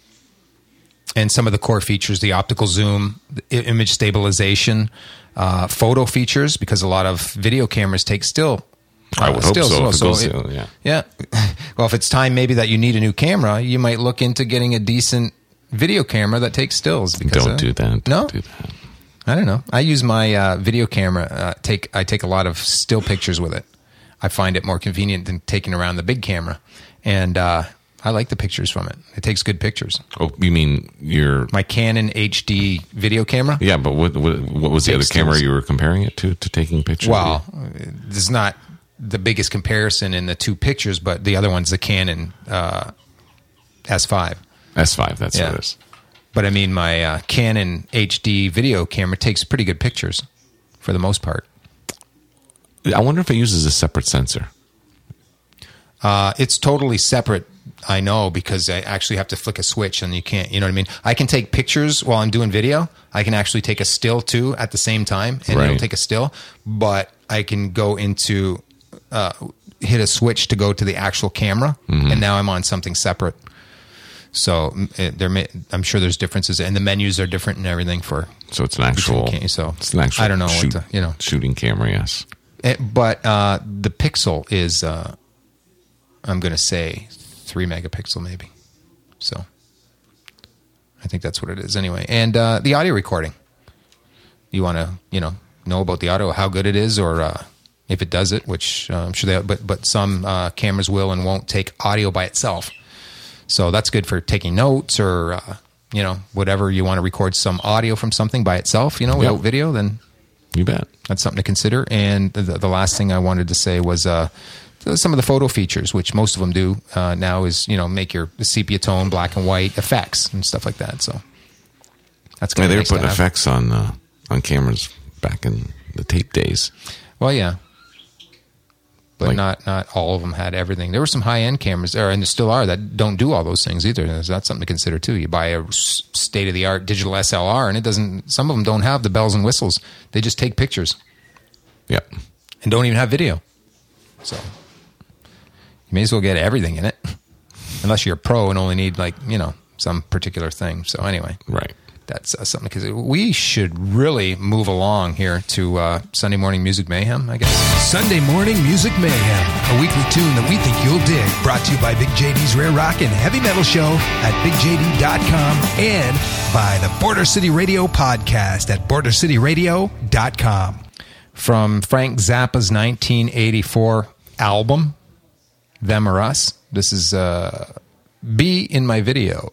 and some of the core features, the optical zoom, the image stabilization, uh, photo features, because a lot of video cameras take still. I would hope stills so, as well. if it So goes- it- yeah. yeah. Well, if it's time maybe that you need a new camera, you might look into getting a decent video camera that takes stills. Because, Don't uh, do that. Don't no? do that. I don't know. I use my uh, video camera. Uh, take I take a lot of still pictures with it. I find it more convenient than taking around the big camera, and uh, I like the pictures from it. It takes good pictures. Oh, you mean your My Canon H D video camera? yeah? But what what, what was the Big other camera stills. you were comparing it to to taking pictures? Well, this is not the biggest comparison in the two pictures, but the other one's the Canon uh, S five. S five. That's Yeah. what it is. But I mean, my uh, Canon H D video camera takes pretty good pictures for the most part. I wonder if it uses a separate sensor. Uh, it's totally separate, I know, because I actually have to flick a switch and you can't, you know what I mean? I can take pictures while I'm doing video. I can actually take a still too at the same time, and Right. it'll take a still. But I can go into, uh, hit a switch to go to the actual camera, Mm-hmm. and now I'm on something separate. So mm, it, there, may, I'm sure there's differences, and the menus are different and everything for. So it's an actual. Between ca- so it's an actual. I don't know what shoot- to- you know. shooting camera. Yes. It, but uh, the pixel is, uh, I'm going to say, three megapixel maybe. So I think that's what it is anyway. And uh, the audio recording. You want to, you know, know about the audio, how good it is, or uh, if it does it, which uh, I'm sure they. But but some uh, cameras will and won't take audio by itself. So that's good for taking notes or uh, you know, whatever you want to record some audio from something by itself. You know, without Yep. video, then. You bet. That's something to consider. And the, the last thing I wanted to say was uh, some of the photo features, which most of them do uh, now, is you know make your sepia tone, black and white effects and stuff like that. So that's Yeah, kind they of were nice to putting have. effects on uh, on cameras back in the tape days. Well, yeah, but Like- not not all of them had everything. There were some high end cameras, or and there still are, that don't do all those things either. So that's something to consider too. You buy a state of the art digital S L R, and it doesn't. Some of them don't have the bells and whistles. They just take pictures Yep. and don't even have video. So you may as well get everything in it, unless you're a pro and only need like you know some particular thing. So anyway, Right. that's uh, something, because we should really move along here to uh, Sunday Morning Music Mayhem, I guess. Sunday Morning Music Mayhem, a weekly tune that we think you'll dig. Brought to you by Big J D's Rare Rock and Heavy Metal Show at big j d dot com and by the Border City Radio podcast at border city radio dot com. From Frank Zappa's nineteen eighty-four album, Them or Us, this is uh, Be in My Video.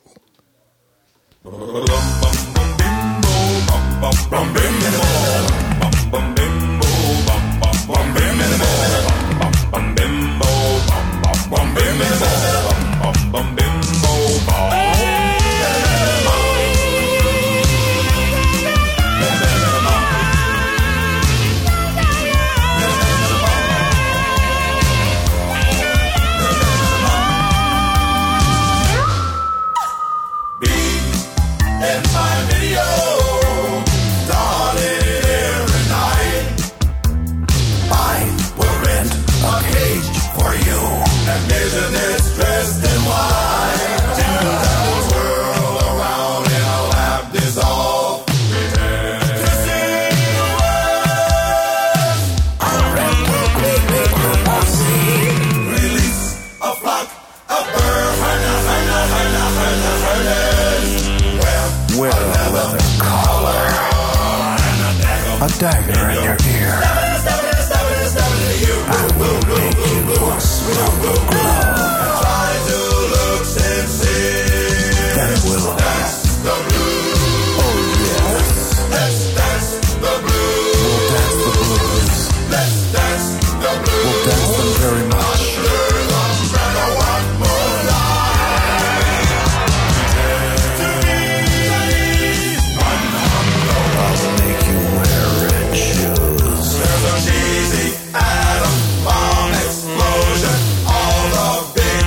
In my video, darling, every night, I will rent a cage for you. Envision it's dressed in white. Tell the world around in a lap dissolve. Pretend to see the world. I'll rent a great big limousine. Release a flock of birds. Hana, hana, hana, hana, hana. Wear a leather collar, a dagger in your ear. I will make you smell the glove. Try to look sincere. Then we'll That's the blues. oh yes, Let's dance the blues. we'll dance the blues. Let's dance the blues. We'll dance them very much. There's umbrella one more night. To me, I'll make you wear red shoes. there's a cheesy atom bomb explosion. All the big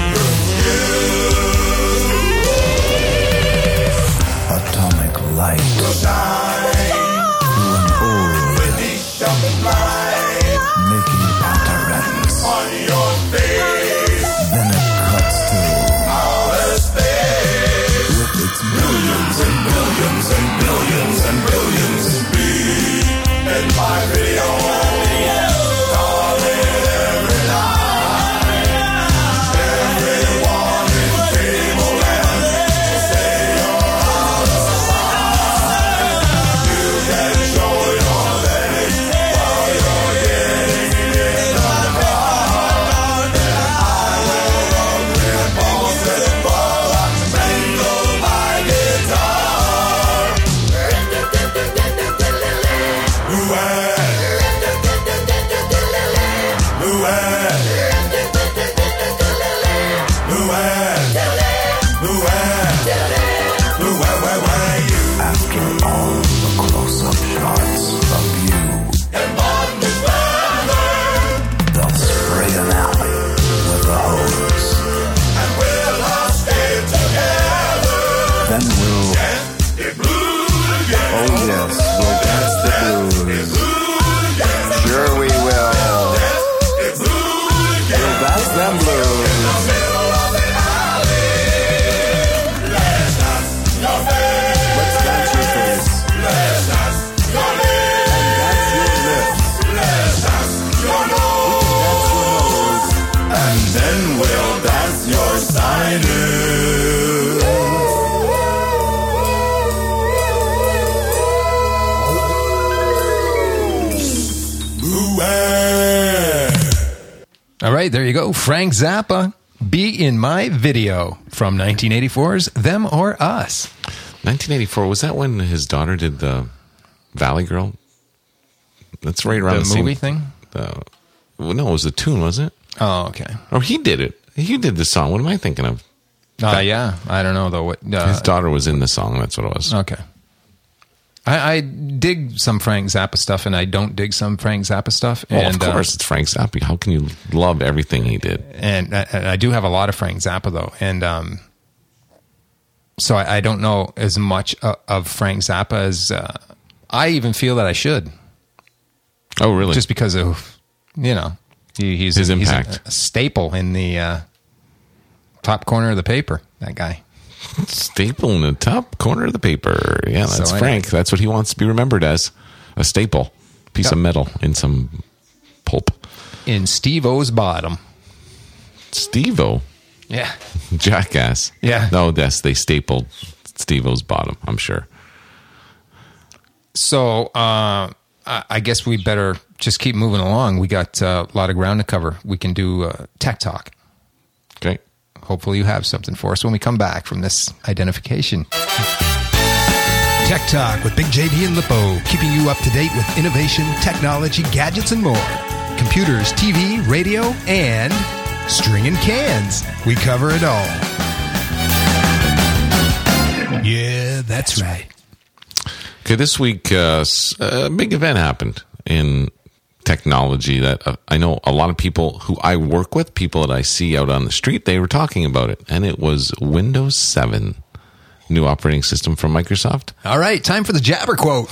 groups Atomic light will shine through an old beneath your light making patterns. on your face. Then it cuts to Outer space. with its millions and Billions and billions and billions be in my video. Darling, every night. Everyone in cable land will say you're out of sight. You can show your leg while you're getting in the car. And I will rub repulsive right, there you go. Frank Zappa, Be in My Video from nineteen eighty-four's Them or Us. nineteen eighty-four, was that when his daughter did the Valley Girl? That's right around the, The same movie thing? Uh, well, no, it was the tune, wasn't it? Oh, okay. Or he did it. He did the song. What am I thinking of? Uh, yeah, I don't know, though. What, uh, His daughter was in the song. That's what it was. Okay. I, I dig some Frank Zappa stuff, and I don't dig some Frank Zappa stuff. Well, and, of course, uh, it's Frank Zappa. How can you love everything he did? and I, and I do have a lot of Frank Zappa, though. And um, so I, I don't know as much of, of Frank Zappa as uh, I even feel that I should. Oh, really? Just because of, you know, he, he's, His a, he's impact. a, a staple in the uh, top corner of the paper, that guy. Staple in the top corner of the paper. Yeah, that's So I- Frank. That's what he wants to be remembered as. A staple. Piece Yep. of metal in some pulp. In Steve-O's bottom. Steve-O. Yeah. Jackass. Yeah. No, yes, they stapled Steve-O's bottom, I'm sure. So uh, I I guess we better just keep moving along. We got uh, a lot of ground to cover. We can do uh, tech talk. Okay. Hopefully you have something for us when we come back from this identification. Tech Talk with Big J D and Lippo, keeping you up to date with innovation, technology, gadgets, and more. Computers, T V, radio, and stringing cans. We cover it all. Yeah, that's right. Okay, this week, uh, s- a big event happened in technology that uh, I know a lot of people who I work with, people that I see out on the street, they were talking about it. And it was Windows seven, new operating system from Microsoft. All right, time for the Jabber quote.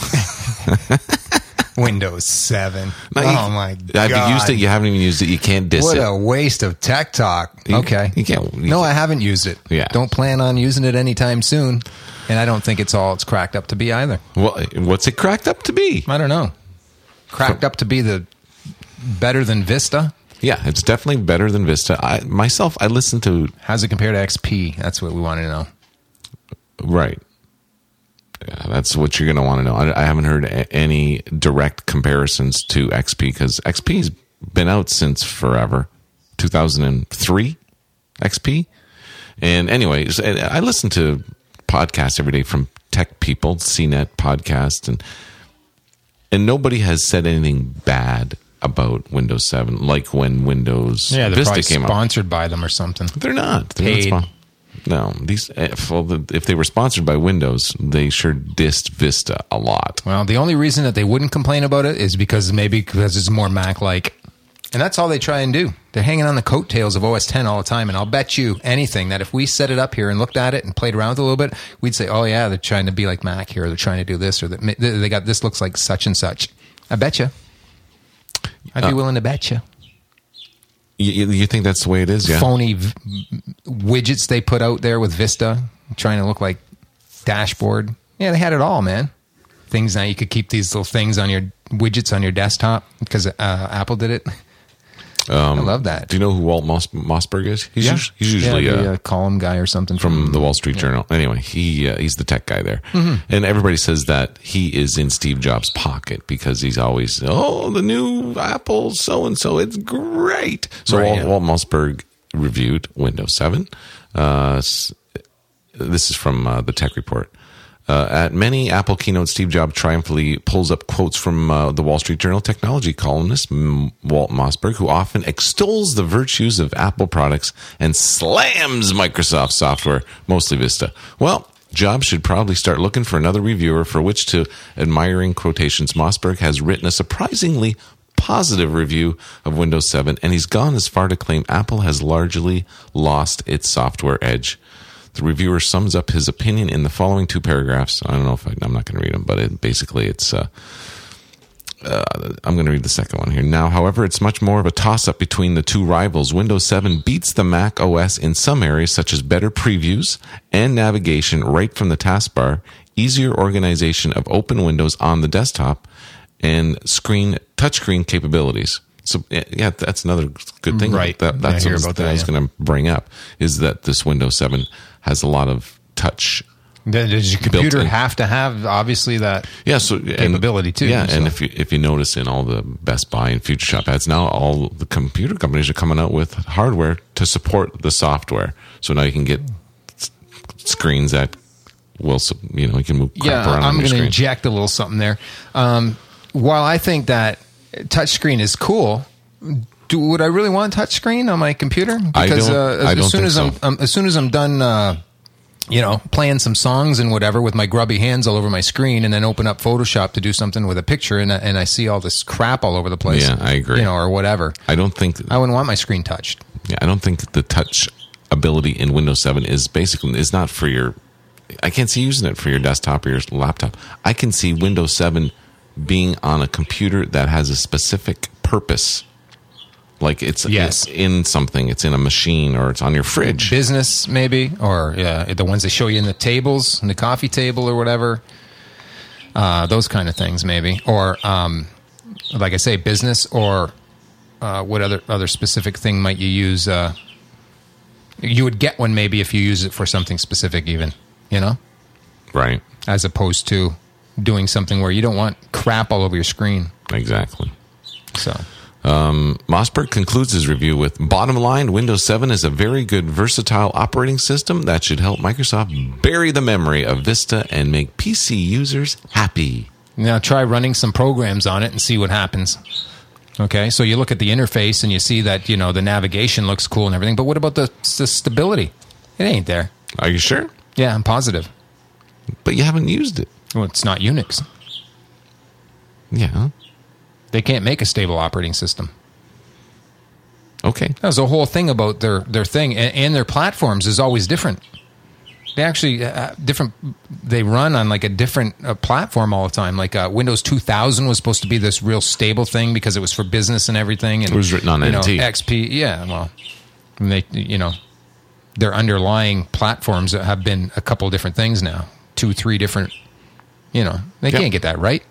Windows seven. Now, oh, you- my God. Have you used it? You haven't even used it. You can't diss What it. a waste of tech talk. You- Okay. you can't- you no, can't- I haven't used it. Yeah. Don't plan on using it anytime soon. And I don't think it's all it's cracked up to be either. Well, what's it cracked up to be? I don't know. Cracked up to be the better than Vista. Yeah, it's definitely better than Vista. I myself, I listen to How's it compare to X P? That's what we want to know. right. Yeah, that's what you're going to want to know. I, I haven't heard a, any direct comparisons to X P because X P's been out since forever, two thousand three X P. And anyways, I listen to podcasts every day from tech people, C net podcast, and and nobody has said anything bad about Windows seven, like when Windows Yeah, they're Vista probably came out. sponsored by them or something. They're not. They're Paid. not spon- no, these if, well, the- if they were sponsored by Windows, they sure dissed Vista a lot. Well, the only reason that they wouldn't complain about it is because maybe because it's more Mac-like. And that's all they try and do. They're hanging on the coattails of O S ten all the time. And I'll bet you anything that if we set it up here and looked at it and played around with it a little bit, we'd say, oh, yeah, they're trying to be like Mac here. Or they're trying to do this. Or that they got this looks like such and such. I bet you. I'd be Uh, willing to bet you. You, you- you think that's the way it is? Yeah. Phony v- widgets they put out there with Vista, trying to look like dashboard. Yeah, they had it all, man. Things now you could keep these little things on your widgets on your desktop because uh, Apple did it. I love that. Do you know who Walt Moss, Mossberg is? He's, yeah. us- he's usually yeah, the, uh, uh, column guy or something from the Wall Street Journal. Anyway, he uh, he's the tech guy there, and everybody says that he is in Steve Jobs' pocket because he's always, oh, the new Apple so and so, it's great. So Right, Walt, yeah. Walt Mossberg reviewed Windows seven. Uh, s- this is from uh, the Tech Report. Uh, at many Apple keynotes, Steve Jobs triumphantly pulls up quotes from uh, the Wall Street Journal technology columnist M- Walt Mossberg, who often extols the virtues of Apple products and slams Microsoft software, mostly Vista. Well, Jobs should probably start looking for another reviewer for which to, admiring quotations, Mossberg has written a surprisingly positive review of Windows seven, and he's gone as far to claim Apple has largely lost its software edge. The reviewer sums up his opinion in the following two paragraphs. I don't know if I, I'm not going to read them, but it, basically it's, uh, uh, I'm going to read the second one here. Now, however, it's much more of a toss-up between the two rivals. Windows seven beats the Mac O S in some areas, such as better previews and navigation right from the taskbar, easier organization of open windows on the desktop, and screen touchscreen capabilities. So yeah, that's another good thing. Right. That, that's I hear what about that that, I was yeah. going to bring up is that this Windows seven has a lot of touch Then does your computer built-in. have to have obviously that Yeah, so capability and, too? Yeah, so. and if you if you notice in all the Best Buy and Future Shop ads now, all the computer companies are coming out with hardware to support the software. So now you can get s- screens that will, su- you know, you can move crap yeah, around I'm on your going to screen. inject a little something there. Um, while I think that touchscreen is cool, do would I really want a touchscreen on my computer? I Because don't- uh, as, I don't as soon think as so. I'm um, as soon as I'm done, uh, you know, playing some songs and whatever with my grubby hands all over my screen, and then open up Photoshop to do something with a picture, and I- and I see all this crap all over the place. Yeah, I agree. You know, or whatever. I don't think I wouldn't want my screen touched. Yeah, I don't think the touch ability in Windows seven is basically is not for your. I can't see using it for your desktop or your laptop. I can see Windows seven being on a computer that has a specific purpose, like it's, Yes. it's in something, it's in a machine, or it's on your fridge. Business maybe, or yeah, the ones they show you in the tables, in the coffee table or whatever. Uh, those kind of things maybe, or um, like I say, business, or uh, what other other specific thing might you use? Uh, you would get one maybe if you use it for something specific, even, you know, Right? as opposed to doing something where you don't want crap all over your screen. Exactly. So Mossberg concludes his review with, bottom line, Windows seven is a very good versatile operating system that should help Microsoft bury the memory of Vista and make P C users happy. now try running some programs on it and see what happens. Okay, so you look at the interface and you see that, you know, the navigation looks cool and everything, but what about the, the stability? It ain't there. Are you sure? Yeah, I'm positive. But you haven't used it. Well, it's not Unix. Yeah. They can't make a stable operating system. Okay. That was the whole thing about their, their thing, and, and their platforms is always different. They actually uh, different. They run on like a different uh, platform all the time. Like uh, Windows two thousand was supposed to be this real stable thing because it was for business and everything. And It was written on you know, N T. X P. Yeah, well, and they you know their underlying platforms have been a couple different things now, two, three different. You know, they Yep. can't get that right.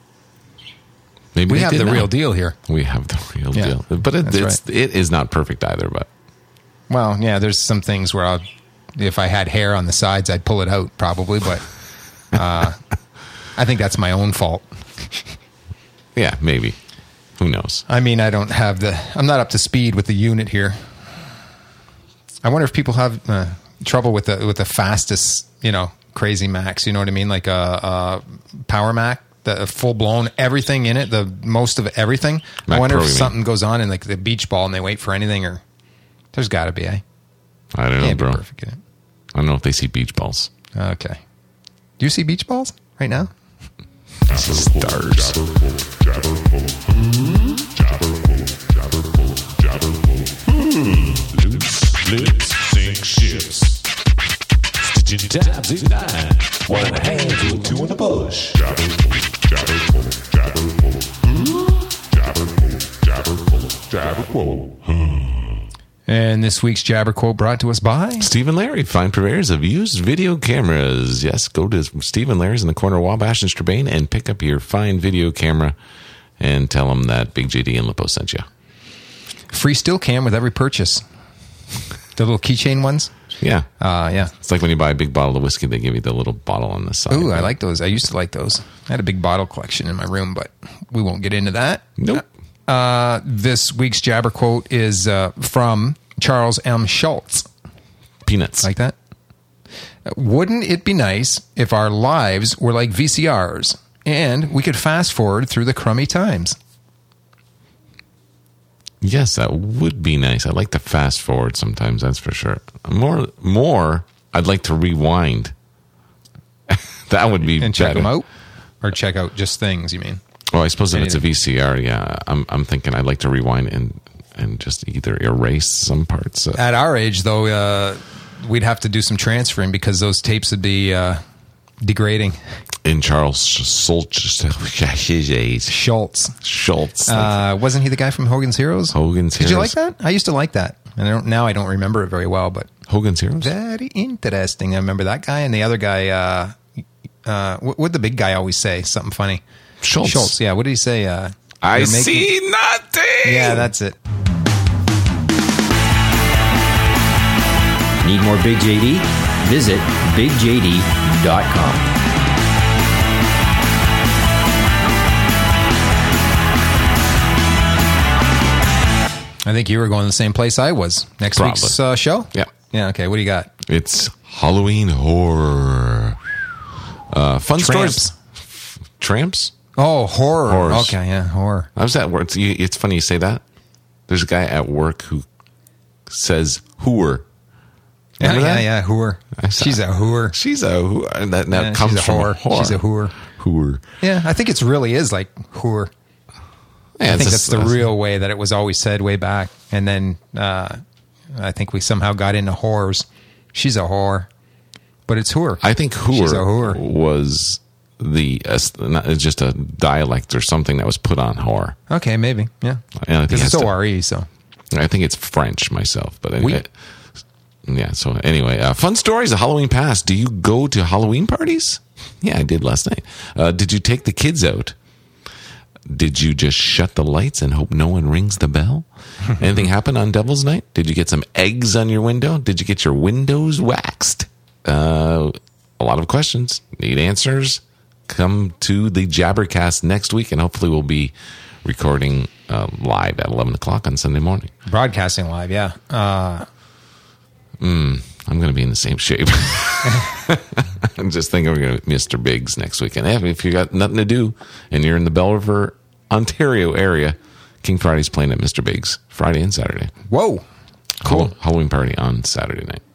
Maybe We they have did the now. real deal here. We have the real Yeah, deal. But it, that's it's, right. it is not perfect either. But Well, yeah, there's some things where I'll, if I had hair on the sides, I'd pull it out probably, but uh, I think that's my own fault. yeah, maybe. Who knows? I mean, I don't have the, I'm not up to speed with the unit here. I wonder if people have uh, trouble with the with the fastest, you know, crazy Macs. You know what I mean? Like a, a Power Mac, the full blown everything in it, the most of everything. Mac I wonder Pro, if you mean? something goes on in like the beach ball and they wait for anything, or there's got to be, eh? I don't know, Can't be bro. perfect in it. I don't know if they see beach balls. Okay. Do you see beach balls right now? Stars. Lips sink ships. Stitching tabs in nine. One in the hand, two, two in the bush. Jabberful, jabberful, jabberful. Jabberful, jabberful, jabberful. And this week's Jabber quote brought to us by Steve and Larry, fine purveyors of used video cameras. Yes, go to Steve and Larry's in the corner of Wabash and Strabane and pick up your fine video camera and tell them that Big J D and Lippo sent you. free still cam with every purchase. The little keychain ones. Yeah. Uh, yeah. It's like when you buy a big bottle of whiskey, they give you the little bottle on the side. Ooh, I like those. I used to like those. I had a big bottle collection in my room, but we won't get into that. Nope. Uh, this week's Jabber quote is uh, from Charles M. Schultz. Peanuts. Like that? Wouldn't it be nice if our lives were like V C Rs and we could fast forward through the crummy times? Yes, that would be nice. I like to fast forward sometimes, that's for sure. More, more, I'd like to rewind. That would be And check better. them out? Or check out just things, you mean? Well, I suppose if it's a Anything. V C R, yeah, I'm I'm thinking I'd like to rewind and and just either erase some parts. Uh, At our age, though, uh, we'd have to do some transferring because those tapes would be uh, degrading. in Charles Schultz, Schultz. Schultz, Uh, wasn't he the guy from Hogan's Heroes? Hogan's Did you like Heroes. that? I used to like that. And I don't, now I don't remember it very well, but Hogan's Heroes. very interesting. I remember that guy and the other guy. Uh, uh, what would the big guy always say? Something funny. Schultz. Schultz. Yeah. What did he say? Uh, I you're making- see nothing. Yeah, that's it. Need more Big J D? visit big j d dot com. I think you were going the same place I was. Next Probably. week's uh, show? Yeah. Yeah, okay. What do you got? It's Halloween horror. Uh, fun Tramps. stories. Tramps? Oh, horror. Horrors. Okay, yeah, horror. I was at work. It's, you- it's funny you say that. There's a guy at work who says hooer. Yeah, Remember yeah, that? yeah, hooer. I saw- She's a hooer. She's a hooer. And That, that Yeah, comes she's a from whore. whore. She's a hooer. Hooer. Yeah, I think it's really is like hooer. Yeah, I think it's that's the a- real way that it was always said way back. And then uh, I think we somehow got into whores. She's a whore, but it's whore. I think She's a hooer whore. was the uh, not, it's just a dialect or something that was put on whore. Okay, maybe. Yeah. And I think Because it it's has to- O R E, so. I think it's French myself, but anyway. Oui. Yeah. So anyway, uh, fun stories of Halloween past. Do you go to Halloween parties? Yeah, I did last night. Uh, did you take the kids out? Did you just shut the lights and hope no one rings the bell? Anything happen on Devil's Night? Did you get some eggs on your window? Did you get your windows waxed? Uh, a lot of questions. Need answers? Come to the Jabbercast next week, and hopefully we'll be recording uh, live at eleven o'clock on Sunday morning. Broadcasting live, yeah. Uh, I'm going to be in the same shape. I'm just thinking we're going to Mister Biggs next weekend. Hey, if you got nothing to do and you're in the Bell River, Ontario area, King Friday's playing at Mister Biggs Friday and Saturday. whoa. Cool. Hall- Halloween party on Saturday night.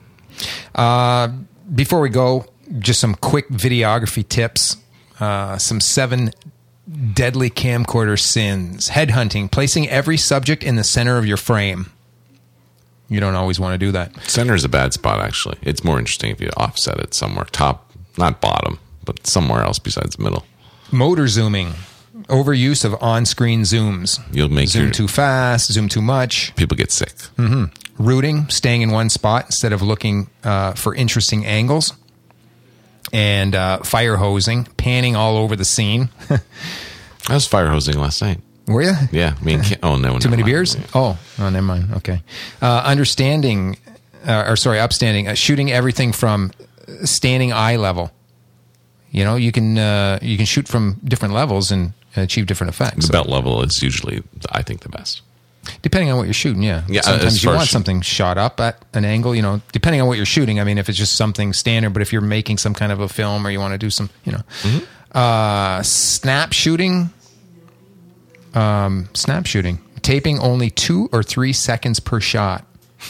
Before we go, just some quick videography tips. Uh, some seven deadly camcorder sins. Headhunting, placing every subject in the center of your frame. You don't always want to do that. Center is a bad spot, actually. It's more interesting if you offset it somewhere. Top, not bottom, but somewhere else besides the middle. Motor zooming. Overuse of on-screen zooms. You'll make Zoom your too fast, zoom too much. people get sick. Rooting, staying in one spot instead of looking uh, for interesting angles. And uh, fire hosing, panning all over the scene. I was fire hosing last night. Were you? Yeah, me and Kim, oh no, Too never many mind. beers? Oh, oh, never mind. Okay. Uh, understanding, uh, or sorry, upstanding, uh, shooting everything from standing eye level. You know, you can uh, you can shoot from different levels and achieve different effects. The So, belt level is usually, I think, the best. depending on what you're shooting, yeah. Yeah, as Sometimes you far want as- something shot up at an angle. You know, depending on what you're shooting. I mean, if it's just something standard, but if you're making some kind of a film or you want to do some, you know, Mm-hmm. uh, snap shooting. Um, snap shooting, taping only two or three seconds per shot.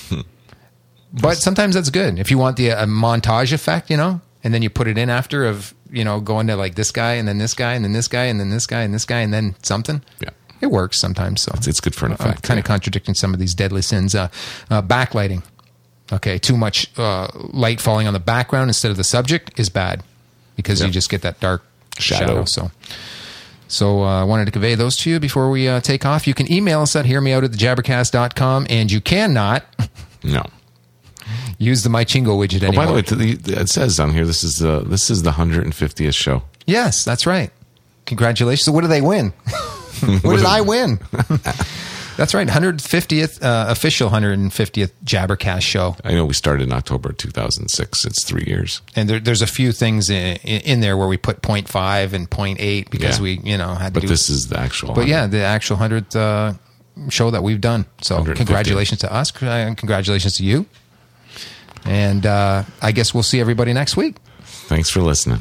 But sometimes that's good if you want the uh, montage effect, you know, and then you put it in after of, you know, going to like this guy and then this guy and then this guy and then this guy and this guy and then something. Yeah. It works sometimes. So It's good for an I'm effect. kind yeah. of contradicting some of these deadly sins. Uh, uh, backlighting. Okay, too much uh, light falling on the background instead of the subject is bad because Yeah. you just get that dark shadow. Shadow. So, so uh, I wanted to convey those to you before we uh, take off. You can email us at hearmeout at the jabbercast dot com, and you cannot No. use the My Chingo widget Oh, anymore. by the way, to the, it says on here this is the this is the one hundred fiftieth show. Yes, that's right. Congratulations. So what did they win? What did I win? That's right. one hundred fiftieth, uh, official one hundred fiftieth Jabbercast show. I know we started in October two thousand six. It's three years. And there, there's a few things in, in there where we put point five and point eight because Yeah. we, you know, had to But do. this is the actual. But yeah, the actual hundredth uh, show that we've done. So one hundred fiftieth. congratulations to us, and congratulations to you. And uh, I guess we'll see everybody next week. Thanks for listening.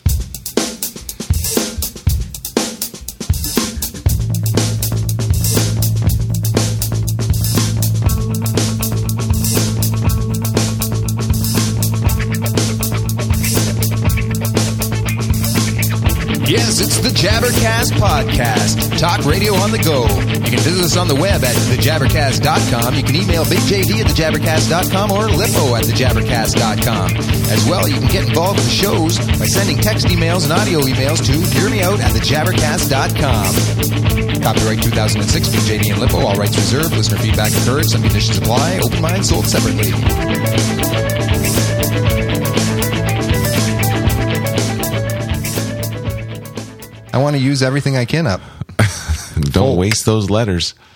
Yes, it's the Jabbercast Podcast. Talk radio on the go. You can visit us on the web at the jabbercast dot com. You can email Big J D at the jabbercast dot com or Lippo at the jabbercast dot com. As well, you can get involved with the shows by sending text emails and audio emails to hearmeout at the jabbercast dot com. Copyright two thousand six, Big J D and Lippo. All rights reserved. Listener feedback encouraged. Some conditions apply. Open mind sold separately. I want to use everything I can up. Don't waste those letters.